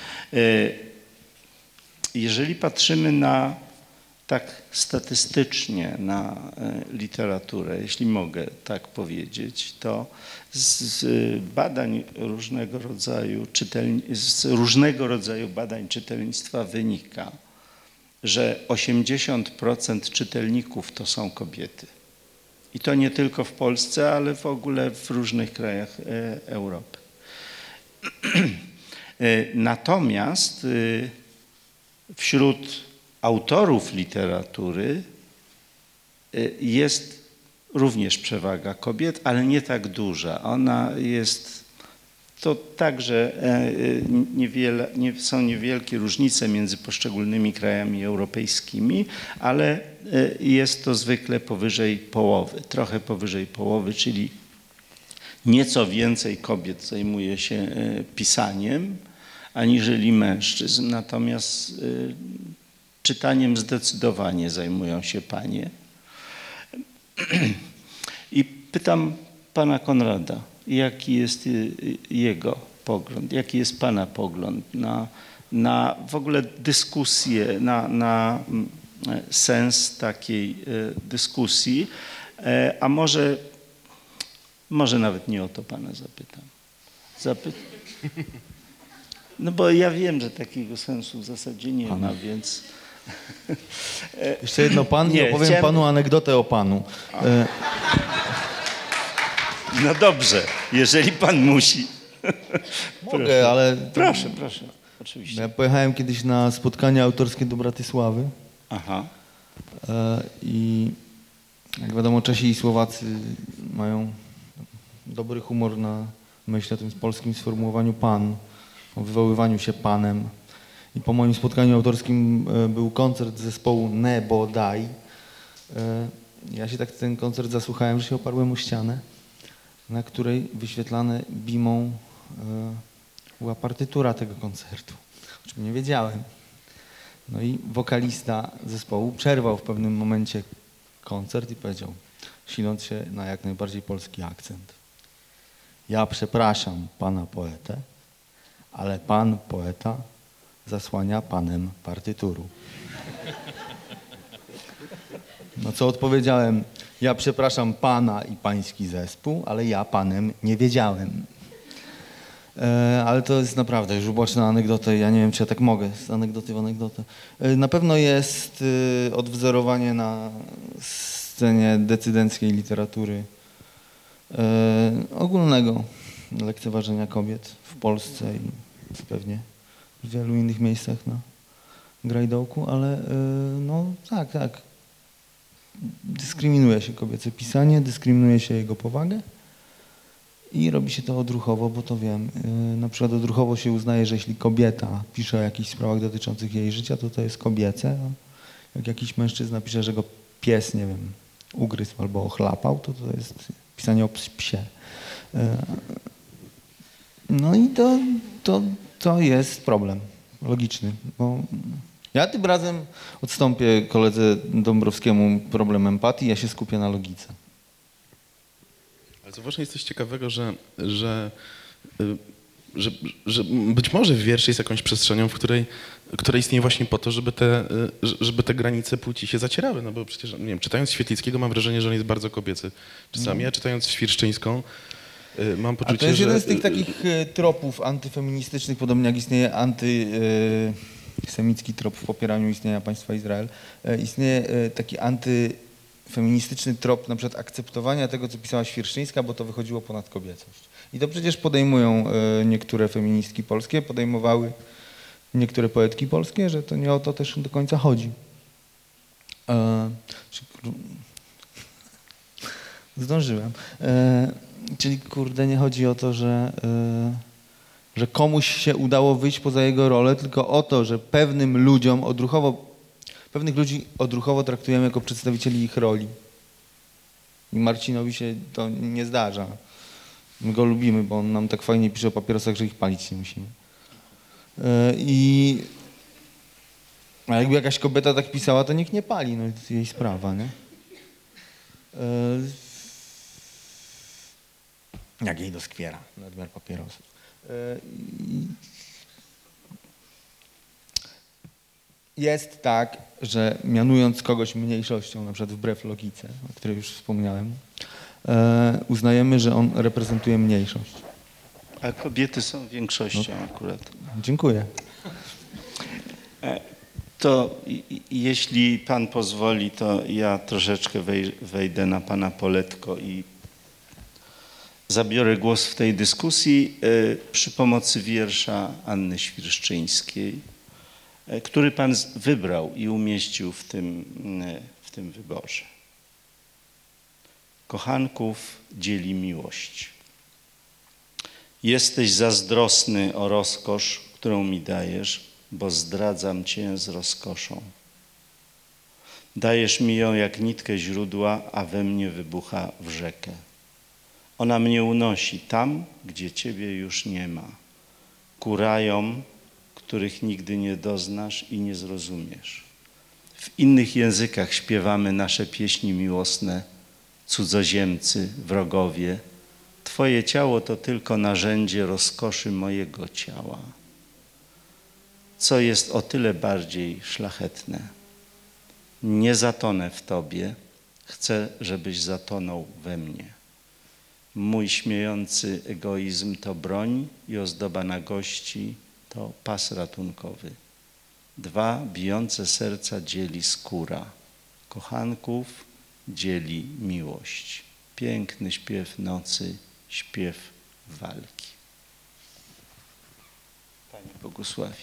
Jeżeli patrzymy tak statystycznie na literaturę, jeśli mogę tak powiedzieć, to z badań różnego rodzaju, z różnego rodzaju badań czytelnictwa wynika, że 80% czytelników to są kobiety. I to nie tylko w Polsce, ale w ogóle w różnych krajach Europy. Natomiast wśród autorów literatury jest również przewaga kobiet, ale nie tak duża. Ona jest, to także są niewielkie różnice między poszczególnymi krajami europejskimi, ale jest to zwykle powyżej połowy, trochę powyżej połowy, czyli nieco więcej kobiet zajmuje się pisaniem aniżeli mężczyzn. Natomiast czytaniem zdecydowanie zajmują się panie. I pytam pana Konrada, jaki jest jego pogląd, jaki jest pana pogląd na w ogóle dyskusję, na sens takiej dyskusji, a może nawet nie o to pana zapytam. No bo ja wiem, że takiego sensu w zasadzie nie ma, więc... Jeszcze jedno pan i Nie, opowiem chciałem- panu anegdotę o panu. No dobrze, jeżeli pan musi. Mogę, ale... Proszę, oczywiście. Ja pojechałem kiedyś na spotkanie autorskie do Bratysławy Aha. i jak wiadomo Czesi i Słowacy mają dobry humor na myśl o tym polskim sformułowaniu pan, o wywoływaniu się panem. I po moim spotkaniu autorskim był koncert zespołu Nebo Daj. Ja się tak ten koncert zasłuchałem, że się oparłem o ścianę, na której wyświetlane bimą była partytura tego koncertu, o czym nie wiedziałem. No i wokalista zespołu przerwał w pewnym momencie koncert i powiedział, siląc się na jak najbardziej polski akcent: ja przepraszam pana poetę, ale pan poeta zasłania panem partyturu. No co odpowiedziałem? Ja przepraszam pana i pański zespół, ale ja panem nie wiedziałem. Ale to jest naprawdę już uboczna anegdota. Ja nie wiem, czy ja tak mogę z anegdoty w anegdotę. Na pewno jest odwzorowanie na scenie decydenckiej literatury ogólnego lekceważenia kobiet w Polsce i pewnie w wielu innych miejscach na Grajdołku, ale no tak. Dyskryminuje się kobiece pisanie, dyskryminuje się jego powagę i robi się to odruchowo, bo to wiem. Na przykład odruchowo się uznaje, że jeśli kobieta pisze o jakichś sprawach dotyczących jej życia, to jest kobiece. A jak jakiś mężczyzna pisze, że go pies, nie wiem, ugryzł albo ochlapał, to jest pisanie o psie. No i to jest problem logiczny, bo ja tym razem odstąpię koledze Dąbrowskiemu problem empatii, ja się skupię na logice. Ale zauważmy, jest coś ciekawego, że być może wiersz jest jakąś przestrzenią, która istnieje właśnie po to, żeby te granice płci się zacierały. No bo przecież, nie wiem, czytając Świetlickiego mam wrażenie, że on jest bardzo kobiecy czasami, a czytając Świerszczyńską mam poczucie, A to jest że... jeden z tych takich tropów antyfeministycznych, podobnie jak istnieje antysemicki trop w popieraniu istnienia państwa Izrael. Istnieje taki antyfeministyczny trop na przykład akceptowania tego, co pisała Świerszczyńska, bo to wychodziło ponad kobiecość. I to przecież podejmują niektóre feministki polskie, podejmowały niektóre poetki polskie, że to nie o to też do końca chodzi. Zdążyłem. Czyli kurde, nie chodzi o to, że komuś się udało wyjść poza jego rolę, tylko o to, że pewnych ludzi odruchowo traktujemy jako przedstawicieli ich roli. I Marcinowi się to nie zdarza. My go lubimy, bo on nam tak fajnie pisze o papierosach, że ich palić nie musimy. A jakby jakaś kobieta tak pisała, to nikt nie pali, no to jest jej sprawa, nie? Jak jej doskwiera nadmiar papierosów. Jest tak, że mianując kogoś mniejszością, na przykład wbrew logice, o której już wspomniałem, uznajemy, że on reprezentuje mniejszość. A kobiety są większością akurat. Dziękuję. To jeśli pan pozwoli, to ja troszeczkę wejdę na pana poletko i zabiorę głos w tej dyskusji przy pomocy wiersza Anny Świerszczyńskiej, który pan wybrał i umieścił w tym wyborze. Kochanków dzieli miłość. Jesteś zazdrosny o rozkosz, którą mi dajesz, bo zdradzam cię z rozkoszą. Dajesz mi ją jak nitkę źródła, a we mnie wybucha w rzekę. Ona mnie unosi tam, gdzie ciebie już nie ma. Ku rajom, których nigdy nie doznasz i nie zrozumiesz. W innych językach śpiewamy nasze pieśni miłosne, cudzoziemcy, wrogowie. Twoje ciało to tylko narzędzie rozkoszy mojego ciała. Co jest o tyle bardziej szlachetne. Nie zatonę w tobie, chcę, żebyś zatonął we mnie. Mój śmiejący egoizm to broń i ozdoba nagości, to pas ratunkowy. Dwa bijące serca dzieli skóra. Kochanków dzieli miłość. Piękny śpiew nocy, śpiew walki. Pani błogosławi.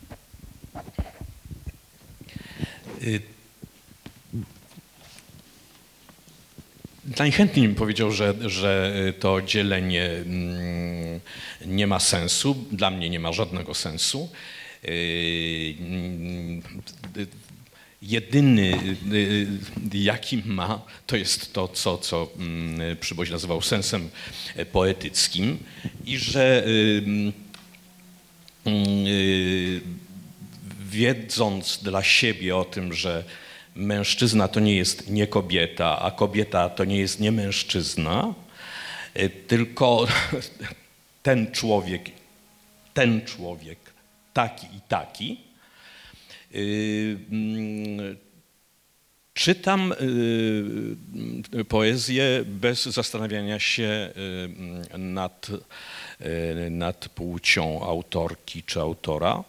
Najchętniej bym powiedział, że to dzielenie nie ma sensu. Dla mnie nie ma żadnego sensu. Jedyny, jaki ma, to jest to, co Przyboś nazywał sensem poetyckim i że wiedząc dla siebie o tym, że mężczyzna to nie jest nie kobieta, a kobieta to nie jest nie mężczyzna, tylko ten człowiek, taki i taki. Czytam poezję bez zastanawiania się nad płcią autorki czy autora.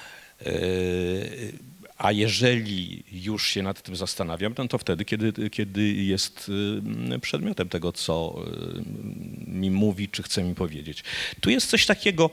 A jeżeli już się nad tym zastanawiam, to wtedy, kiedy jest przedmiotem tego, co mi mówi, czy chce mi powiedzieć. Tu jest coś takiego,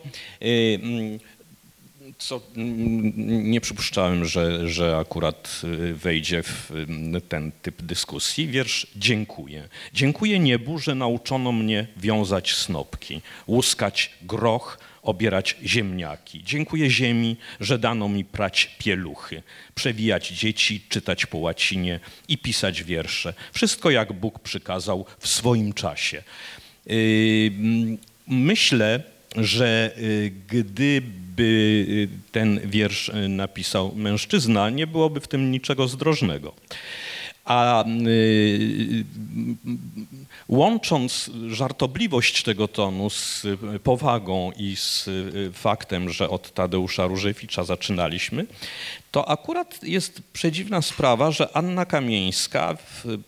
co nie przypuszczałem, że akurat wejdzie w ten typ dyskusji. Wiersz Dziękuję. Dziękuję niebu, że nauczono mnie wiązać snopki, łuskać groch, obierać ziemniaki. Dziękuję ziemi, że dano mi prać pieluchy, przewijać dzieci, czytać po łacinie i pisać wiersze. Wszystko jak Bóg przykazał w swoim czasie. Myślę, że gdyby ten wiersz napisał mężczyzna, nie byłoby w tym niczego zdrożnego. A łącząc żartobliwość tego tonu z powagą i z faktem, że od Tadeusza Różewicza zaczynaliśmy, to akurat jest przedziwna sprawa, że Anna Kamieńska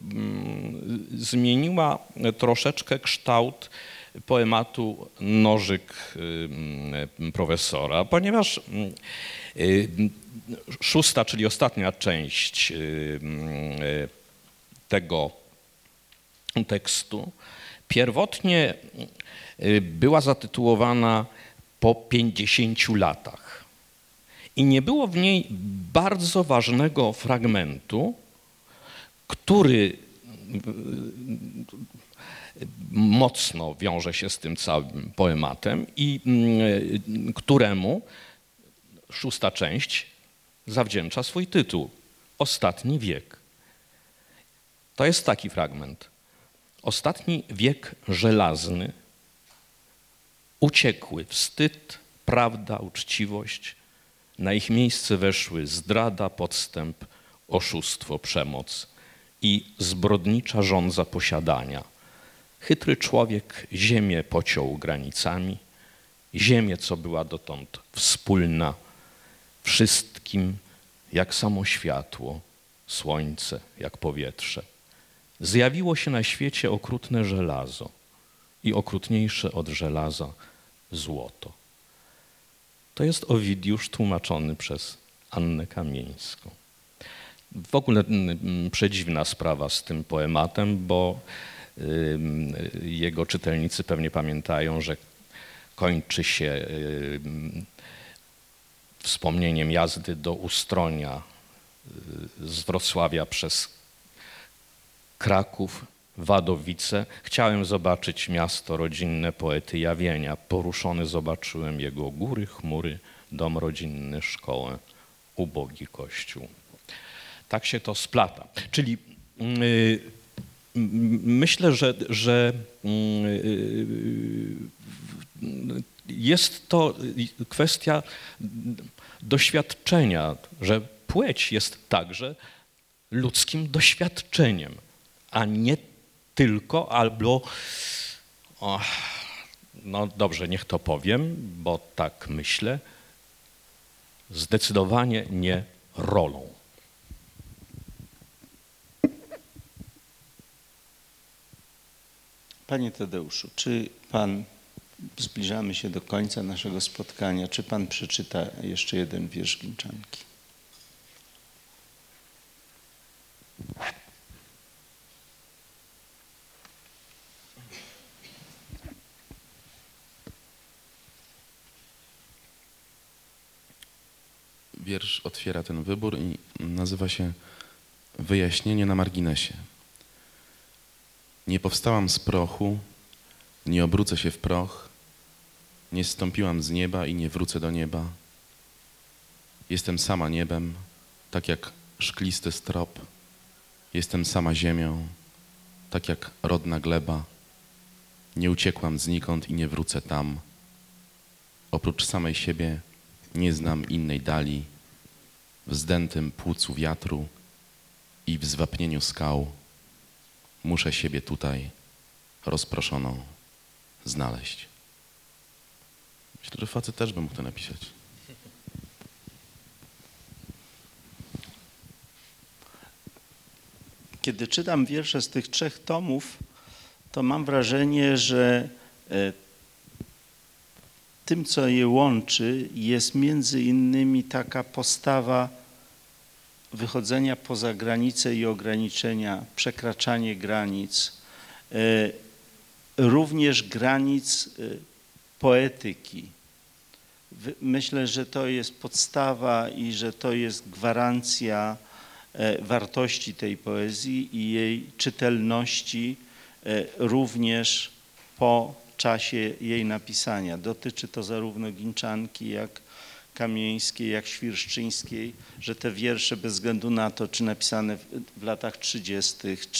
zmieniła troszeczkę kształt poematu Nożyk profesora, ponieważ szósta, czyli ostatnia część tego tekstu pierwotnie była zatytułowana Po 50 latach i nie było w niej bardzo ważnego fragmentu, który mocno wiąże się z tym całym poematem i któremu szósta część zawdzięcza swój tytuł Ostatni wiek. To jest taki fragment. Ostatni wiek żelazny, uciekły wstyd, prawda, uczciwość, na ich miejsce weszły zdrada, podstęp, oszustwo, przemoc i zbrodnicza żądza posiadania. Chytry człowiek ziemię pociął granicami, ziemię, co była dotąd wspólna, wszystkim jak samo światło, słońce jak powietrze. Zjawiło się na świecie okrutne żelazo i okrutniejsze od żelaza złoto. To jest Owidiusz tłumaczony przez Annę Kamieńską. W ogóle przedziwna sprawa z tym poematem, bo jego czytelnicy pewnie pamiętają, że kończy się wspomnieniem jazdy do Ustronia z Wrocławia przez Kraków, Wadowice. Chciałem zobaczyć miasto rodzinne poety Jawienia. Poruszony zobaczyłem jego góry, chmury, dom rodzinny, szkołę, ubogi kościół. Tak się to splata. Czyli myślę, że jest to kwestia doświadczenia, że płeć jest także ludzkim doświadczeniem, a nie tylko albo, no dobrze, niech to powiem, bo tak myślę, zdecydowanie nie rolą. Panie Tadeuszu, czy pan zbliżamy się do końca naszego spotkania. Czy pan przeczyta jeszcze jeden wiersz Ginczanki? Wiersz otwiera ten wybór i nazywa się Wyjaśnienie na marginesie. Nie powstałam z prochu, nie obrócę się w proch, nie zstąpiłam z nieba i nie wrócę do nieba. Jestem sama niebem, tak jak szklisty strop. Jestem sama ziemią, tak jak rodna gleba. Nie uciekłam znikąd i nie wrócę tam. Oprócz samej siebie nie znam innej dali. W zdętym płucu wiatru i w zwapnieniu skał muszę siebie tutaj rozproszoną znaleźć. Myślę, że facet też by mógł to napisać. Kiedy czytam wiersze z tych 3 tomów, to mam wrażenie, że tym, co je łączy, jest między innymi taka postawa wychodzenia poza granice i ograniczenia, przekraczanie granic, również granic poetyki. Myślę, że to jest podstawa i że to jest gwarancja wartości tej poezji i jej czytelności również po czasie jej napisania. Dotyczy to zarówno Ginczanki, jak Kamieńskiej, jak Świerszczyńskiej, że te wiersze bez względu na to, czy napisane w latach 30.,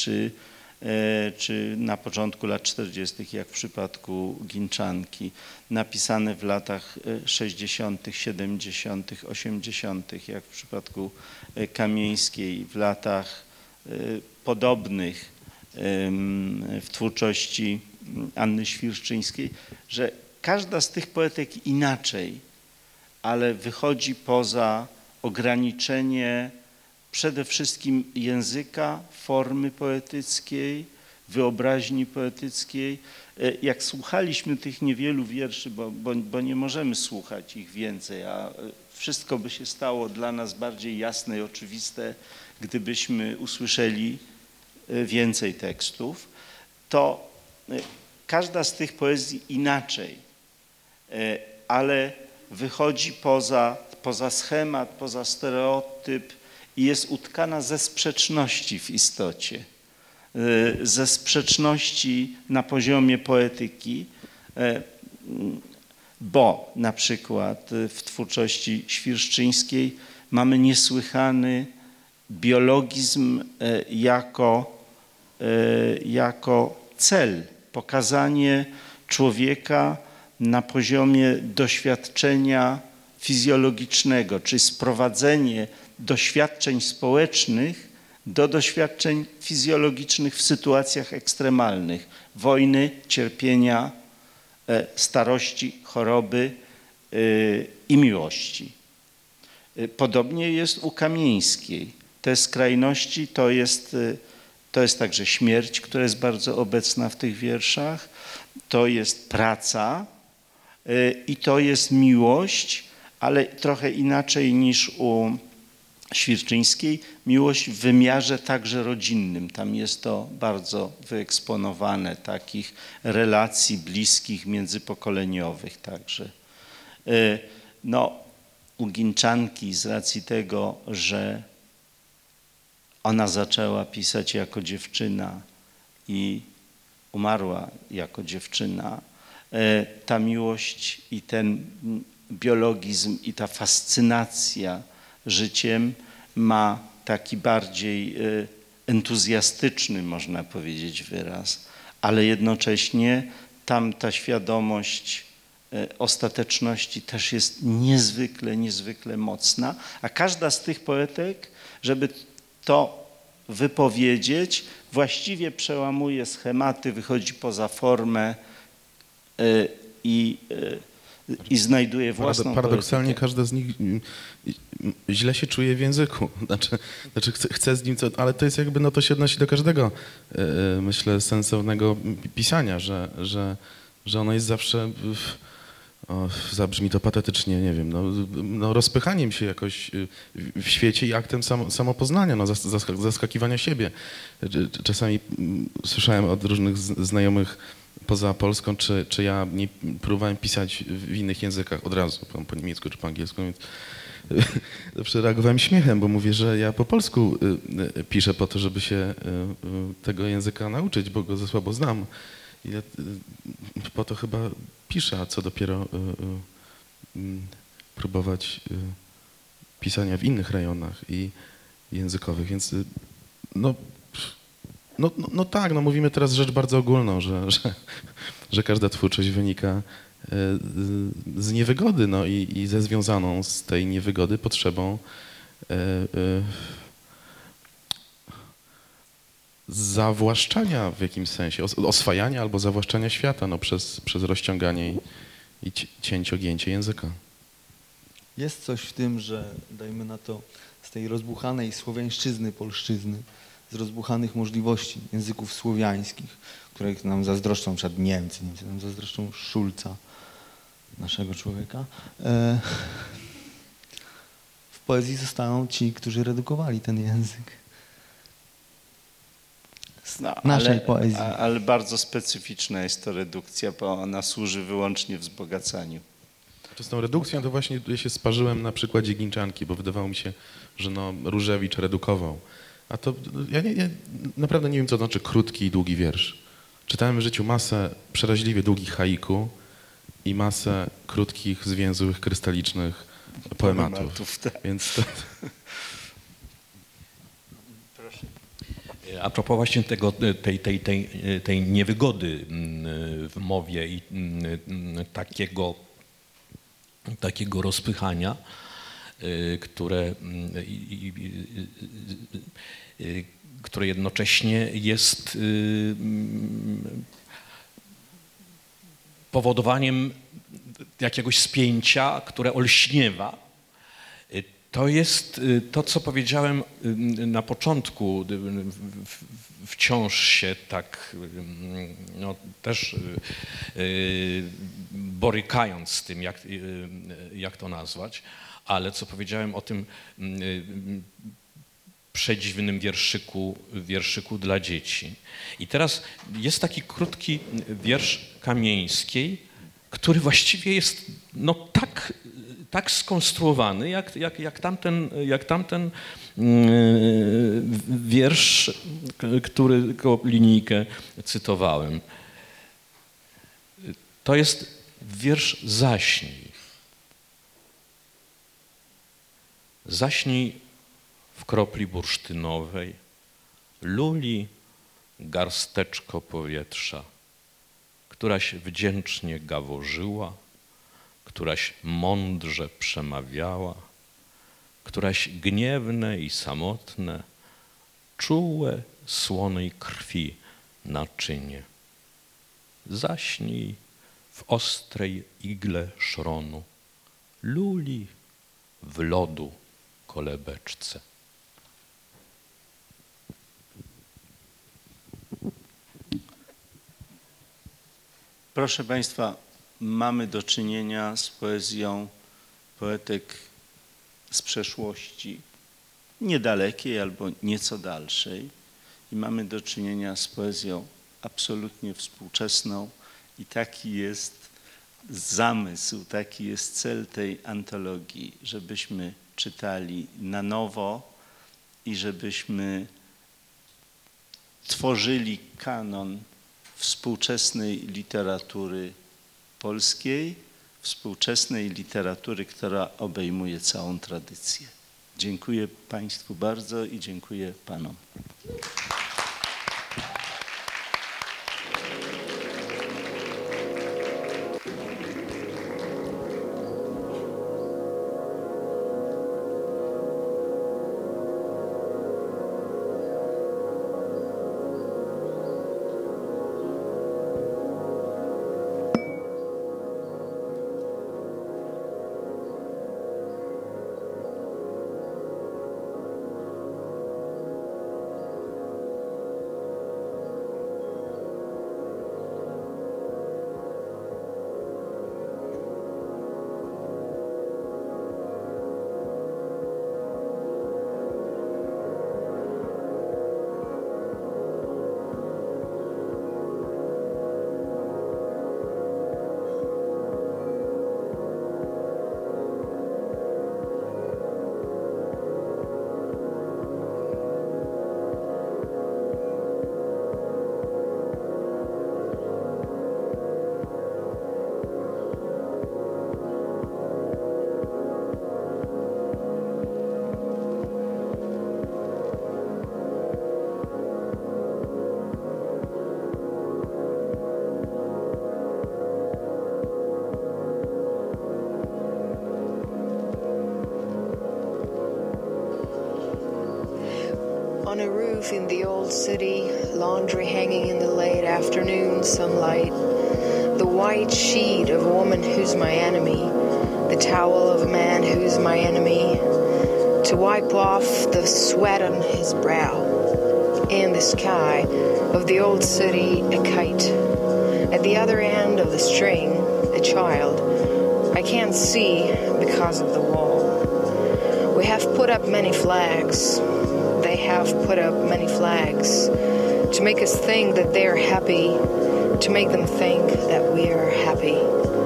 czy na początku lat 40., jak w przypadku Ginczanki, napisane w latach 60., 70., 80., jak w przypadku Kamieńskiej, w latach podobnych w twórczości Anny Świerszczyńskiej, że każda z tych poetek inaczej, ale wychodzi poza ograniczenie przede wszystkim języka, formy poetyckiej, wyobraźni poetyckiej. Jak słuchaliśmy tych niewielu wierszy, bo nie możemy słuchać ich więcej, a wszystko by się stało dla nas bardziej jasne i oczywiste, gdybyśmy usłyszeli więcej tekstów, to każda z tych poezji inaczej, ale wychodzi poza schemat, poza stereotyp i jest utkana ze sprzeczności w istocie, ze sprzeczności na poziomie poetyki, bo na przykład w twórczości Świerszczyńskiej mamy niesłychany biologizm jako cel, pokazanie człowieka na poziomie doświadczenia fizjologicznego, czy sprowadzenie doświadczeń społecznych do doświadczeń fizjologicznych w sytuacjach ekstremalnych, wojny, cierpienia, starości, choroby i miłości. Podobnie jest u Kamieńskiej. Te skrajności to jest także śmierć, która jest bardzo obecna w tych wierszach, to jest praca i to jest miłość, ale trochę inaczej niż u Świerczyńskiej, miłość w wymiarze także rodzinnym. Tam jest to bardzo wyeksponowane, takich relacji bliskich, międzypokoleniowych także. No, u Ginczanki z racji tego, że ona zaczęła pisać jako dziewczyna i umarła jako dziewczyna, ta miłość i ten biologizm i ta fascynacja życiem ma taki bardziej entuzjastyczny, można powiedzieć, wyraz, ale jednocześnie tam ta świadomość ostateczności też jest niezwykle, niezwykle mocna, a każda z tych poetek, żeby to wypowiedzieć, właściwie przełamuje schematy, wychodzi poza formę i znajduje własną paradoksalnie poetykę. każda z nich źle się czuje w języku. Znaczy chce z nim, ale to jest jakby, no to się odnosi do każdego, myślę, sensownego pisania, że że ono jest zawsze, zabrzmi to patetycznie, nie wiem, no rozpychaniem się jakoś w świecie i aktem samopoznania, no zaskakiwania siebie. Czasami słyszałem od różnych znajomych poza Polską, czy ja nie próbowałem pisać w innych językach od razu, po niemiecku czy po angielsku, więc zawsze reagowałem śmiechem, bo mówię, że ja po polsku piszę po to, żeby się tego języka nauczyć, bo go za słabo znam. I ja po to chyba piszę, a co dopiero próbować pisania w innych rejonach i językowych, więc no tak, no mówimy teraz rzecz bardzo ogólną, że każda twórczość wynika z niewygody, no i ze związaną z tej niewygody potrzebą zawłaszczania w jakimś sensie, oswajania albo zawłaszczania świata, no przez rozciąganie i cięcie-gięcie języka. Jest coś w tym, że dajmy na to z tej rozbuchanej słowiańszczyzny, polszczyzny, z rozbuchanych możliwości języków słowiańskich, których nam zazdroszczą przed Niemcy nam zazdroszczą Szulca, naszego człowieka. W poezji zostaną ci, którzy redukowali ten język. Naszej poezji. Ale bardzo specyficzna jest to redukcja, bo ona służy wyłącznie wzbogacaniu. Z tą redukcją to właśnie ja się sparzyłem na przykładzie Ginczanki, bo wydawało mi się, że no Różewicz redukował. A to ja naprawdę nie wiem, co to znaczy krótki i długi wiersz. Czytałem w życiu masę przeraźliwie długich haiku i masę krótkich, zwięzłych, krystalicznych poematów. Tak. Więc to... A propos właśnie tej niewygody w mowie i takiego rozpychania, które jednocześnie jest powodowaniem jakiegoś spięcia, które olśniewa. To jest to, co powiedziałem na początku, wciąż się tak no, też borykając z tym, jak to nazwać, ale co powiedziałem o tym przedziwnym wierszyku dla dzieci. I teraz jest taki krótki wiersz Kamieńskiej, który właściwie jest no, tak skonstruowany, jak tamten wiersz, którego linijkę cytowałem. To jest wiersz Zaśnij. Zaśnij w kropli bursztynowej, luli garsteczko powietrza, któraś wdzięcznie gaworzyła, któraś mądrze przemawiała, któraś gniewne i samotne, czułe słonej krwi naczynie. Zaśnij w ostrej igle szronu, luli w lodu kolebeczce. Proszę Państwa, mamy do czynienia z poezją poetek z przeszłości niedalekiej albo nieco dalszej i mamy do czynienia z poezją absolutnie współczesną i taki jest zamysł, taki jest cel tej antologii, żebyśmy czytali na nowo i żebyśmy tworzyli kanon współczesnej literatury polskiej, współczesnej literatury, która obejmuje całą tradycję. Dziękuję Państwu bardzo i dziękuję Panom. On a roof in the old city, laundry hanging in the late afternoon sunlight, the white sheet of a woman who's my enemy, the towel of a man who's my enemy, to wipe off the sweat on his brow. In the sky of the old city, a kite. At the other end of the string, a child. I can't see because of the wall. We have put up many flags. They have put up many flags to make us think that they're happy, to make them think that we are happy.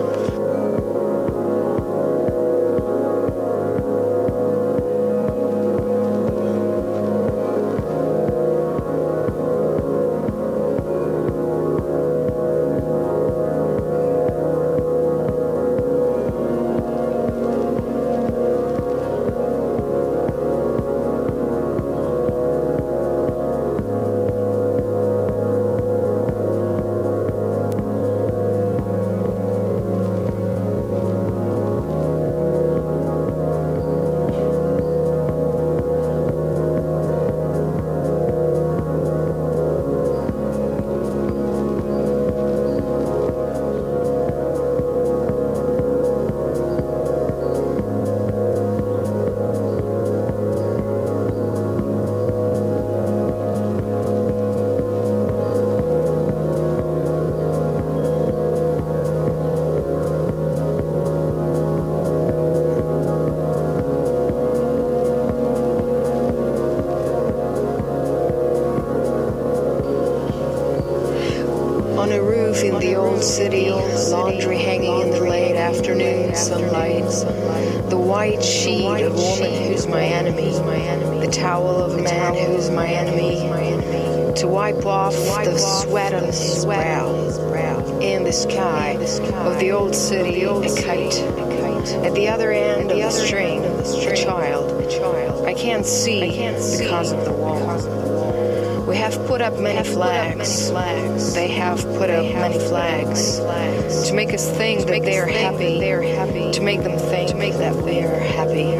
On a roof in the old city, laundry hanging in the late afternoon sunlight, the white sheet of a woman who's my enemy, the towel of a man who's my enemy, to wipe off the sweat on his brow. In the sky of the old city, a kite. At the other end of the string, a child. I can't see because of the wall. We have put up many flags. They have put up many flags to make us think that they are happy, to make them think that we are happy.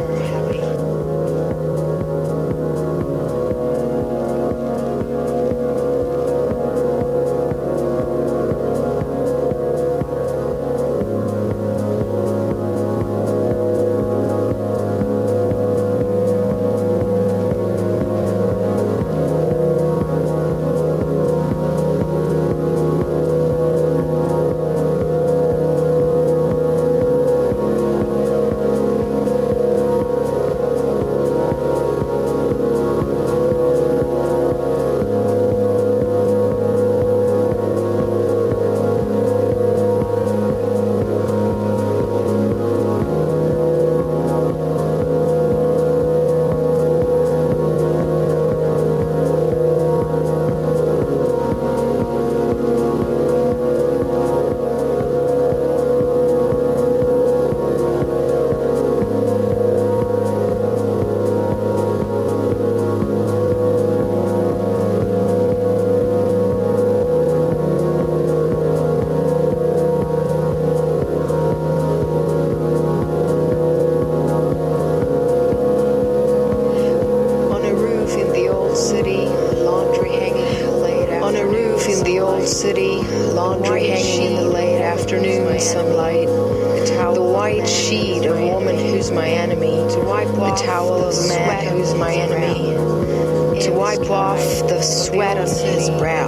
City, laundry hanging in the late afternoon sunlight, the white sheet of a woman who's my enemy, the towel of a man who's my enemy, to wipe off the sweat on his brow.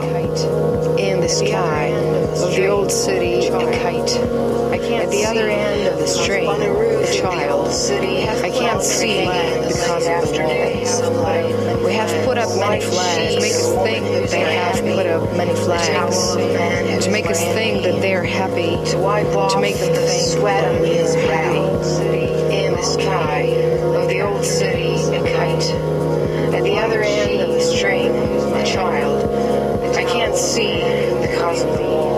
In the sky of the old city, a kite. At the other end of the string, a child. I can't see because of the wall. We have put up many flags. Make us think that they have put up many flags to make us think that they are happy, to make them think sweat on his brow. In the sky of the old city, a kite. At the other end of the string, a child. I can't see because of the wall.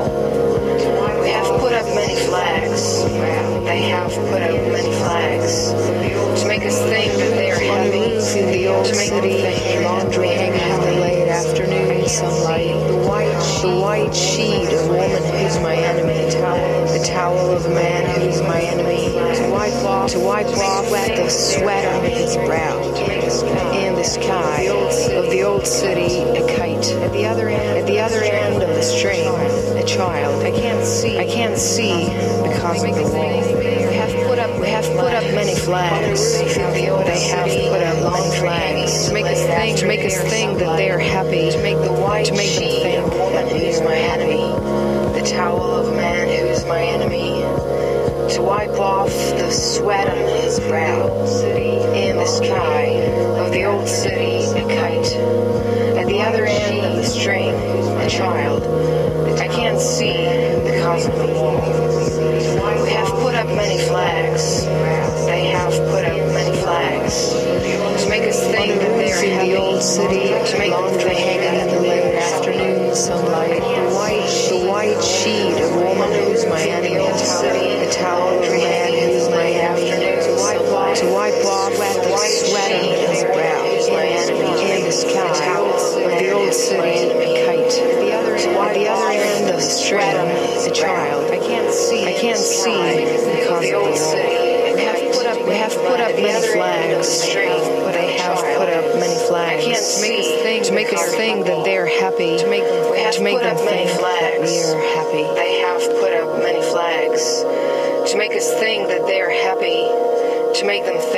We have put up many flags. They have put up many flags to make us think that they are happy, to make them think laundry hanging in the late afternoon sunlight, the white sheet of a woman who's my enemy, the towel of a man who's my enemy, to wipe off the sweat on his brow. In the sky of the old city, a kite. At the other end of the string, a child. I can't see because of the wall. We have put up many flags. They have put up long flags to make us think that they are happy. To make them think that we are my enemy. The towel of a man who is my enemy. To wipe off the sweat on his brow. In the sky of the old city, a kite. At the other end of the string, a child. I can't see because of the wall. We have put up many flags. They have put up many flags to make us think that they're happy. The old city, to make them think in the late afternoon sunlight. The white sheet of woman who's my enemy. The towel of man who's my afternoon. To wipe off the sweat on his brow. My enemy. In the sky of the old city, a kite. At the other end of the string, a child. I can't see because of the old city. We have put up many flags. They have put up many flags to make us think that they're happy. To make them think that we are happy. They have put up many flags to make us think that they're happy. To make them think